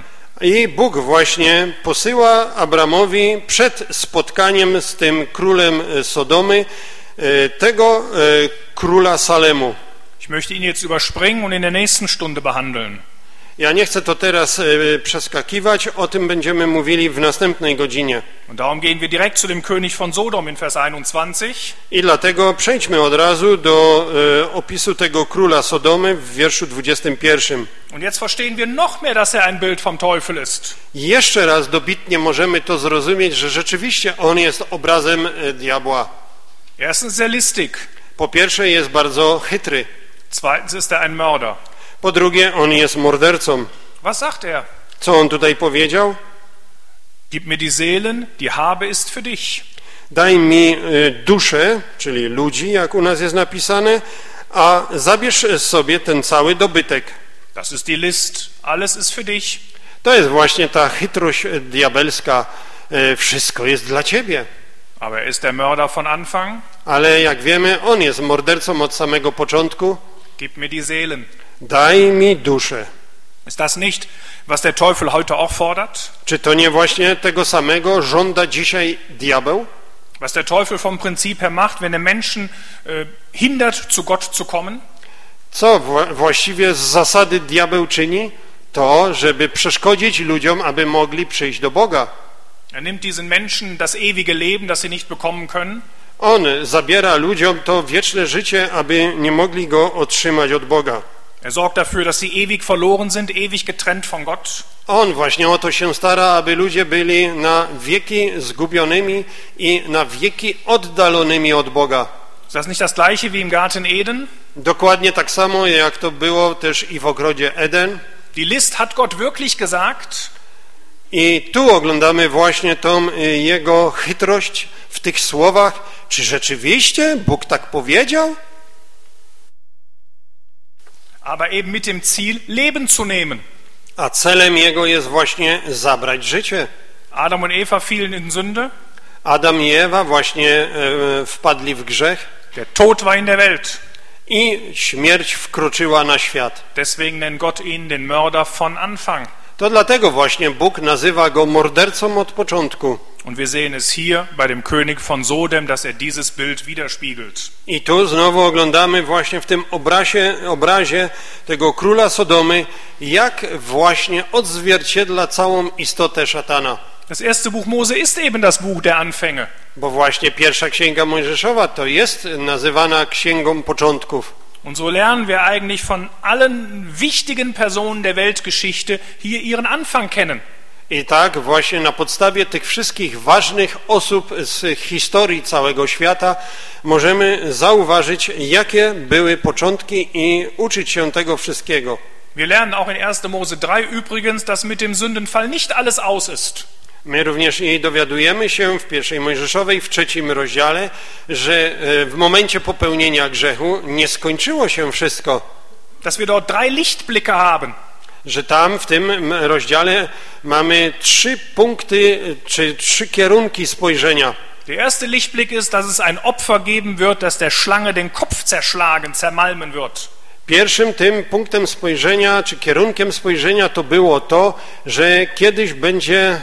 B: I Bóg właśnie posyła Abramowi przed spotkaniem z tym królem Sodomy tego króla Salemu.
A: Ich möchte ihn jetzt überspringen und in der nächsten Stunde behandeln.
B: Ja nie chcę to teraz przeskakiwać, o tym będziemy mówili w następnej godzinie.
A: Und darum gehen wir direkt zu dem König von Sodom in Vers 21.
B: I dlatego przejdźmy od razu do opisu tego króla Sodomy w wierszu 21.
A: Und jetzt verstehen wir noch mehr, dass er ein Bild vom Teufel ist.
B: Jeszcze raz dobitnie możemy to zrozumieć, że rzeczywiście on jest obrazem diabła.
A: Erstens ist er listig.
B: Po pierwsze jest bardzo chytry.
A: Zweitens ist er ein Mörder.
B: Po drugie on jest mordercą.
A: Was sagt er?
B: Co on tutaj powiedział?
A: Gib mir die Seelen, die Habe ist für dich.
B: Daj mi duszę, czyli ludzi, jak u nas jest napisane, a zabierz sobie ten cały dobytek.
A: Das ist die List, alles ist für dich.
B: To jest właśnie ta chytrość diabelska. Wszystko jest dla ciebie.
A: Aber er ist der Mörder von Anfang.
B: Ale jak wiemy, on jest mordercą od samego początku.
A: Gib mir die Seelen.
B: Daj mi duszę.
A: Ist das nicht, was der Teufel heute auch fordert?
B: Czy to nie właśnie tego samego żąda dzisiaj diabeł?
A: Was der Teufel vom Prinzip her macht, wenn er Menschen hindert, zu Gott zu kommen?
B: Co właściwie z zasady diabeł czyni? To, żeby przeszkodzić ludziom, aby mogli przyjść do Boga.
A: Er nimmt diesen Menschen das ewige Leben, das sie nicht bekommen können.
B: On zabiera ludziom to wieczne życie, aby nie mogli go otrzymać od Boga.
A: Er sorgt dafür, dass sie ewig verloren sind, ewig getrennt von Gott.
B: On właśnie o to się stara, aby ludzie byli na wieki zgubionymi i na wieki oddalonymi od Boga.
A: Ist das nicht das gleiche wie im Garten Eden?
B: Dokładnie tak samo, jak to było też i w ogrodzie Eden.
A: Die List hat Gott wirklich gesagt.
B: I tu oglądamy właśnie tą jego chytrość w tych słowach. Czy rzeczywiście Bóg tak powiedział?
A: Aber eben mit dem Ziel, Leben zu nehmen.
B: A celem jego jest właśnie zabrać życie.
A: Adam und Eva fielen in Sünde.
B: Adam i Ewa właśnie wpadli w grzech.
A: Der Tod war in der Welt.
B: I śmierć wkroczyła na świat.
A: Deswegen nennt Gott ihn den Mörder von Anfang.
B: To dlatego właśnie Bóg nazywa go mordercą od początku.
A: Und wir sehen es hier bei dem König von Sodom, dass er dieses Bild widerspiegelt.
B: I tu znowu oglądamy właśnie w tym obrazie tego króla Sodomy, jak właśnie odzwierciedla całą istotę szatana.
A: Das erste Buch Mose ist eben das Buch der Anfänge.
B: Bo właśnie pierwsza księga Mojżeszowa to jest nazywana księgą początków.
A: Und so lernen wir eigentlich von allen wichtigen Personen der Weltgeschichte hier ihren Anfang kennen.
B: I tak właśnie na podstawie tych wszystkich ważnych osób z historii całego świata możemy zauważyć, jakie były początki i uczyć się tego wszystkiego.
A: Wir lernen auch in 1. Mose 3 übrigens, dass mit dem Sündenfall nicht alles aus ist.
B: My również i dowiadujemy się w pierwszej Mojżeszowej, w 3 rozdziale, że w momencie popełnienia grzechu nie skończyło się wszystko.
A: Dass wir dort 3 Lichtblicke haben.
B: Że tam w tym rozdziale mamy 3 punkty, czy 3 kierunki spojrzenia.
A: Der erste Lichtblick ist, dass es ein Opfer geben wird, das der Schlange den Kopf zerschlagen, zermalmen wird.
B: Pierwszym tym punktem spojrzenia, czy kierunkiem spojrzenia to było to, że kiedyś będzie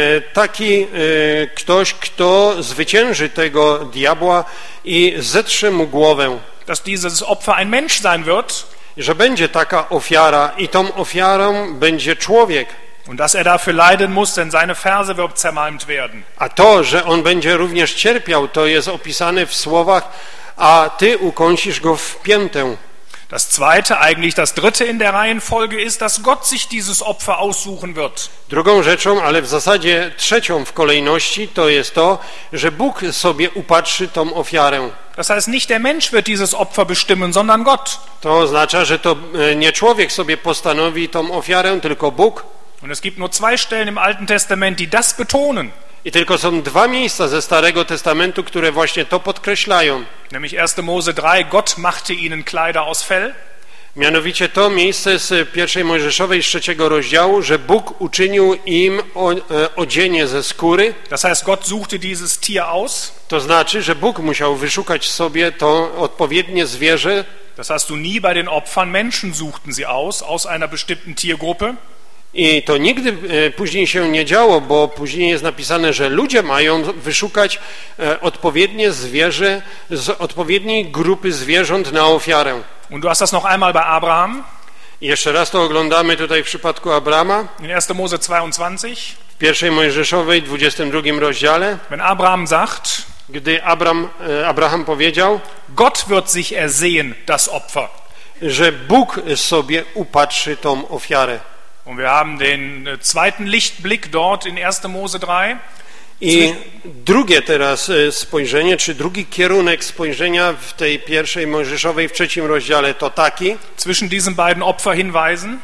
B: taki ktoś, kto zwycięży tego diabła i zetrze mu głowę.
A: Dass dieses Opfer ein Mensch sein wird.
B: Że będzie taka ofiara i tą ofiarą będzie człowiek.
A: Und dass er dafür leiden muss, denn seine Ferse wird zermalmt werden.
B: A to, że on będzie również cierpiał, to jest opisane w słowach, a ty ukąsisz go w piętę.
A: Das zweite, eigentlich das dritte in der Reihenfolge ist, dass Gott sich dieses Opfer aussuchen wird.
B: Drugą rzeczą, ale w zasadzie trzecią w kolejności, to jest to, że Bóg sobie upatrzy tą ofiarę.
A: Das heißt, nicht der Mensch wird dieses Opfer bestimmen, sondern Gott.
B: To oznacza, że to nie człowiek sobie postanowi tą ofiarę, tylko Bóg.
A: Und es gibt nur 2 Stellen im Alten Testament, die das betonen.
B: I tylko są 2 miejsca ze Starego Testamentu, które właśnie to podkreślają.
A: Nämlich 1. Mose 3, Gott machte ihnen Kleider aus Fell.
B: Mianowicie to miejsce z pierwszej Mojżeszowej z 3 rozdziału, że Bóg uczynił im odzienie ze skóry.
A: Das heißt, Gott suchte dieses Tier aus.
B: To znaczy, że Bóg musiał wyszukać sobie to odpowiednie zwierzę.
A: Das hast du nie bei den Opfern. Menschen suchten sie aus einer bestimmten Tiergruppe.
B: I to nigdy później się nie działo, bo później jest napisane, że ludzie mają wyszukać odpowiednie zwierzę z odpowiedniej grupy zwierząt na ofiarę.
A: Und du hast das noch einmal bei Abraham.
B: I jeszcze raz to oglądamy tutaj w przypadku Abrama.
A: In 1. Mose 22.
B: W pierwszej Mojżeszowej, 22 rozdziale.
A: Wenn Abraham sagt,
B: Gdy Abraham powiedział,
A: Gott wird sich ersehen, das Opfer.
B: że Bóg sobie upatrzy tą ofiarę.
A: Und wir haben den zweiten Lichtblick dort in 1. Mose 3.
B: I drugie teraz spojrzenie, czy drugi kierunek spojrzenia w tej pierwszej Mojżeszowej w 3 rozdziale to taki,
A: Zwischen diesen beiden Opfer hinweisen.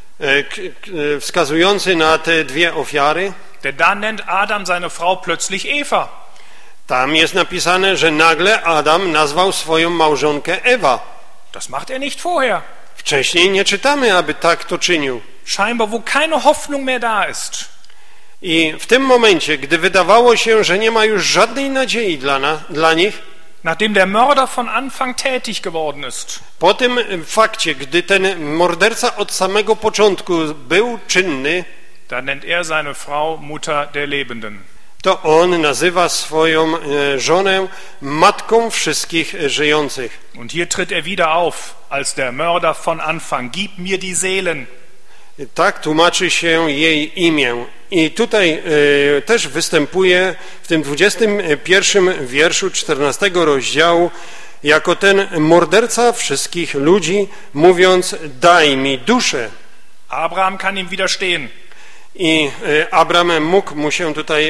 B: wskazujący na te dwie ofiary.
A: Denn da nennt Adam seine Frau plötzlich Eva.
B: Tam jest napisane, że nagle Adam nazwał swoją małżonkę Ewa.
A: Das macht er nicht vorher.
B: Wcześniej nie czytamy, aby tak to czynił.
A: Scheinbar, wo keine Hoffnung mehr da ist.
B: I w tym momencie, gdy wydawało się, że nie ma już żadnej nadziei dla nich,
A: Nachdem der Mörder von Anfang tätig geworden ist,
B: po tym fakcie, gdy ten morderca od samego początku był czynny,
A: da nennt er seine Frau Mutter der Lebenden.
B: to on nazywa swoją żonę matką wszystkich żyjących.
A: Und hier tritt er wieder auf als der Mörder von Anfang. Gib mir die Seelen.
B: Tak tłumaczy się jej imię. I tutaj też występuje w tym 21 wierszu 14 rozdziału jako ten morderca wszystkich ludzi, mówiąc: daj mi duszę.
A: Abraham kann ihm widerstehen.
B: I Abraham mógł mu się tutaj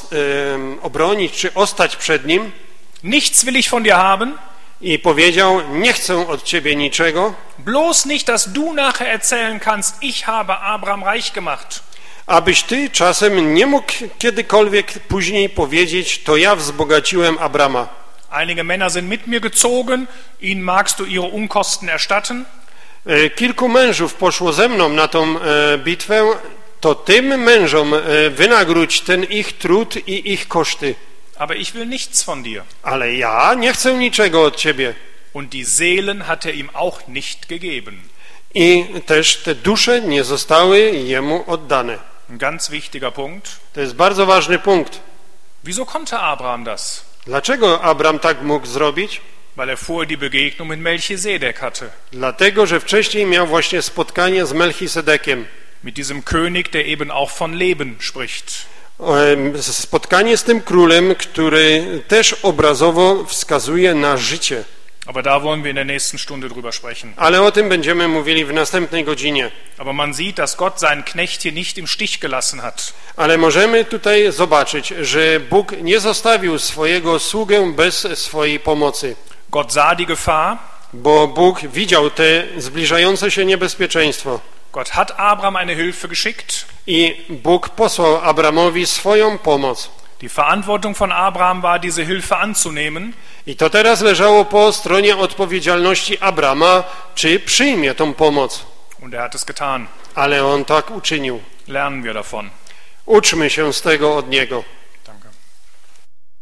B: obronić, czy ostać przed nim.
A: Nichts will ich von dir haben.
B: I powiedział: nie chcę od ciebie niczego,
A: Bloß nicht, dass du nachher erzählen kannst, ich habe Abraham reich gemacht.
B: abyś ty czasem nie mógł kiedykolwiek później powiedzieć: to ja wzbogaciłem Abrama.
A: Einige Männer sind mit mir gezogen, ihnen magst du ihre Unkosten erstatten.
B: Kilku mężów poszło ze mną na tą bitwę, to tym mężom wynagródź ten ich trud i ich koszty.
A: Aber ich will nichts von dir.
B: Ale ja nie chcę niczego od ciebie.
A: Und die Seelen hat er ihm auch nicht gegeben.
B: I też te dusze nie zostały jemu oddane.
A: Ein ganz wichtiger Punkt.
B: To jest bardzo ważny punkt.
A: Wieso konnte Abraham das?
B: Dlaczego Abram tak mógł zrobić?
A: Weil er vorher die Begegnung mit Melchisedek hatte.
B: Dlatego, że wcześniej miał właśnie spotkanie z Melchisedekiem.
A: Mit diesem König, der eben auch von Leben spricht.
B: Spotkanie z tym królem, który też obrazowo wskazuje na życie.
A: Aber da wollen wir in der nächsten Stunde drüber sprechen.
B: Ale o tym będziemy mówili w następnej godzinie.
A: Aber man sieht, dass Gott seinen Knecht hier nicht im Stich gelassen hat.
B: Ale możemy tutaj zobaczyć, że Bóg nie zostawił swojego sługę bez swojej pomocy.
A: Gott sah die Gefahr.
B: Bo Bóg widział te zbliżające się niebezpieczeństwo.
A: Gott hat Abraham eine Hilfe geschickt.
B: I Bóg posłał Abramowi swoją pomoc.
A: Die Verantwortung von Abraham war, diese Hilfe anzunehmen.
B: I to teraz leżało po stronie odpowiedzialności Abrama, czy przyjmie tą pomoc.
A: Und er hat es getan.
B: Ale on tak uczynił.
A: Lernen wir davon.
B: Uczmy się z tego od niego.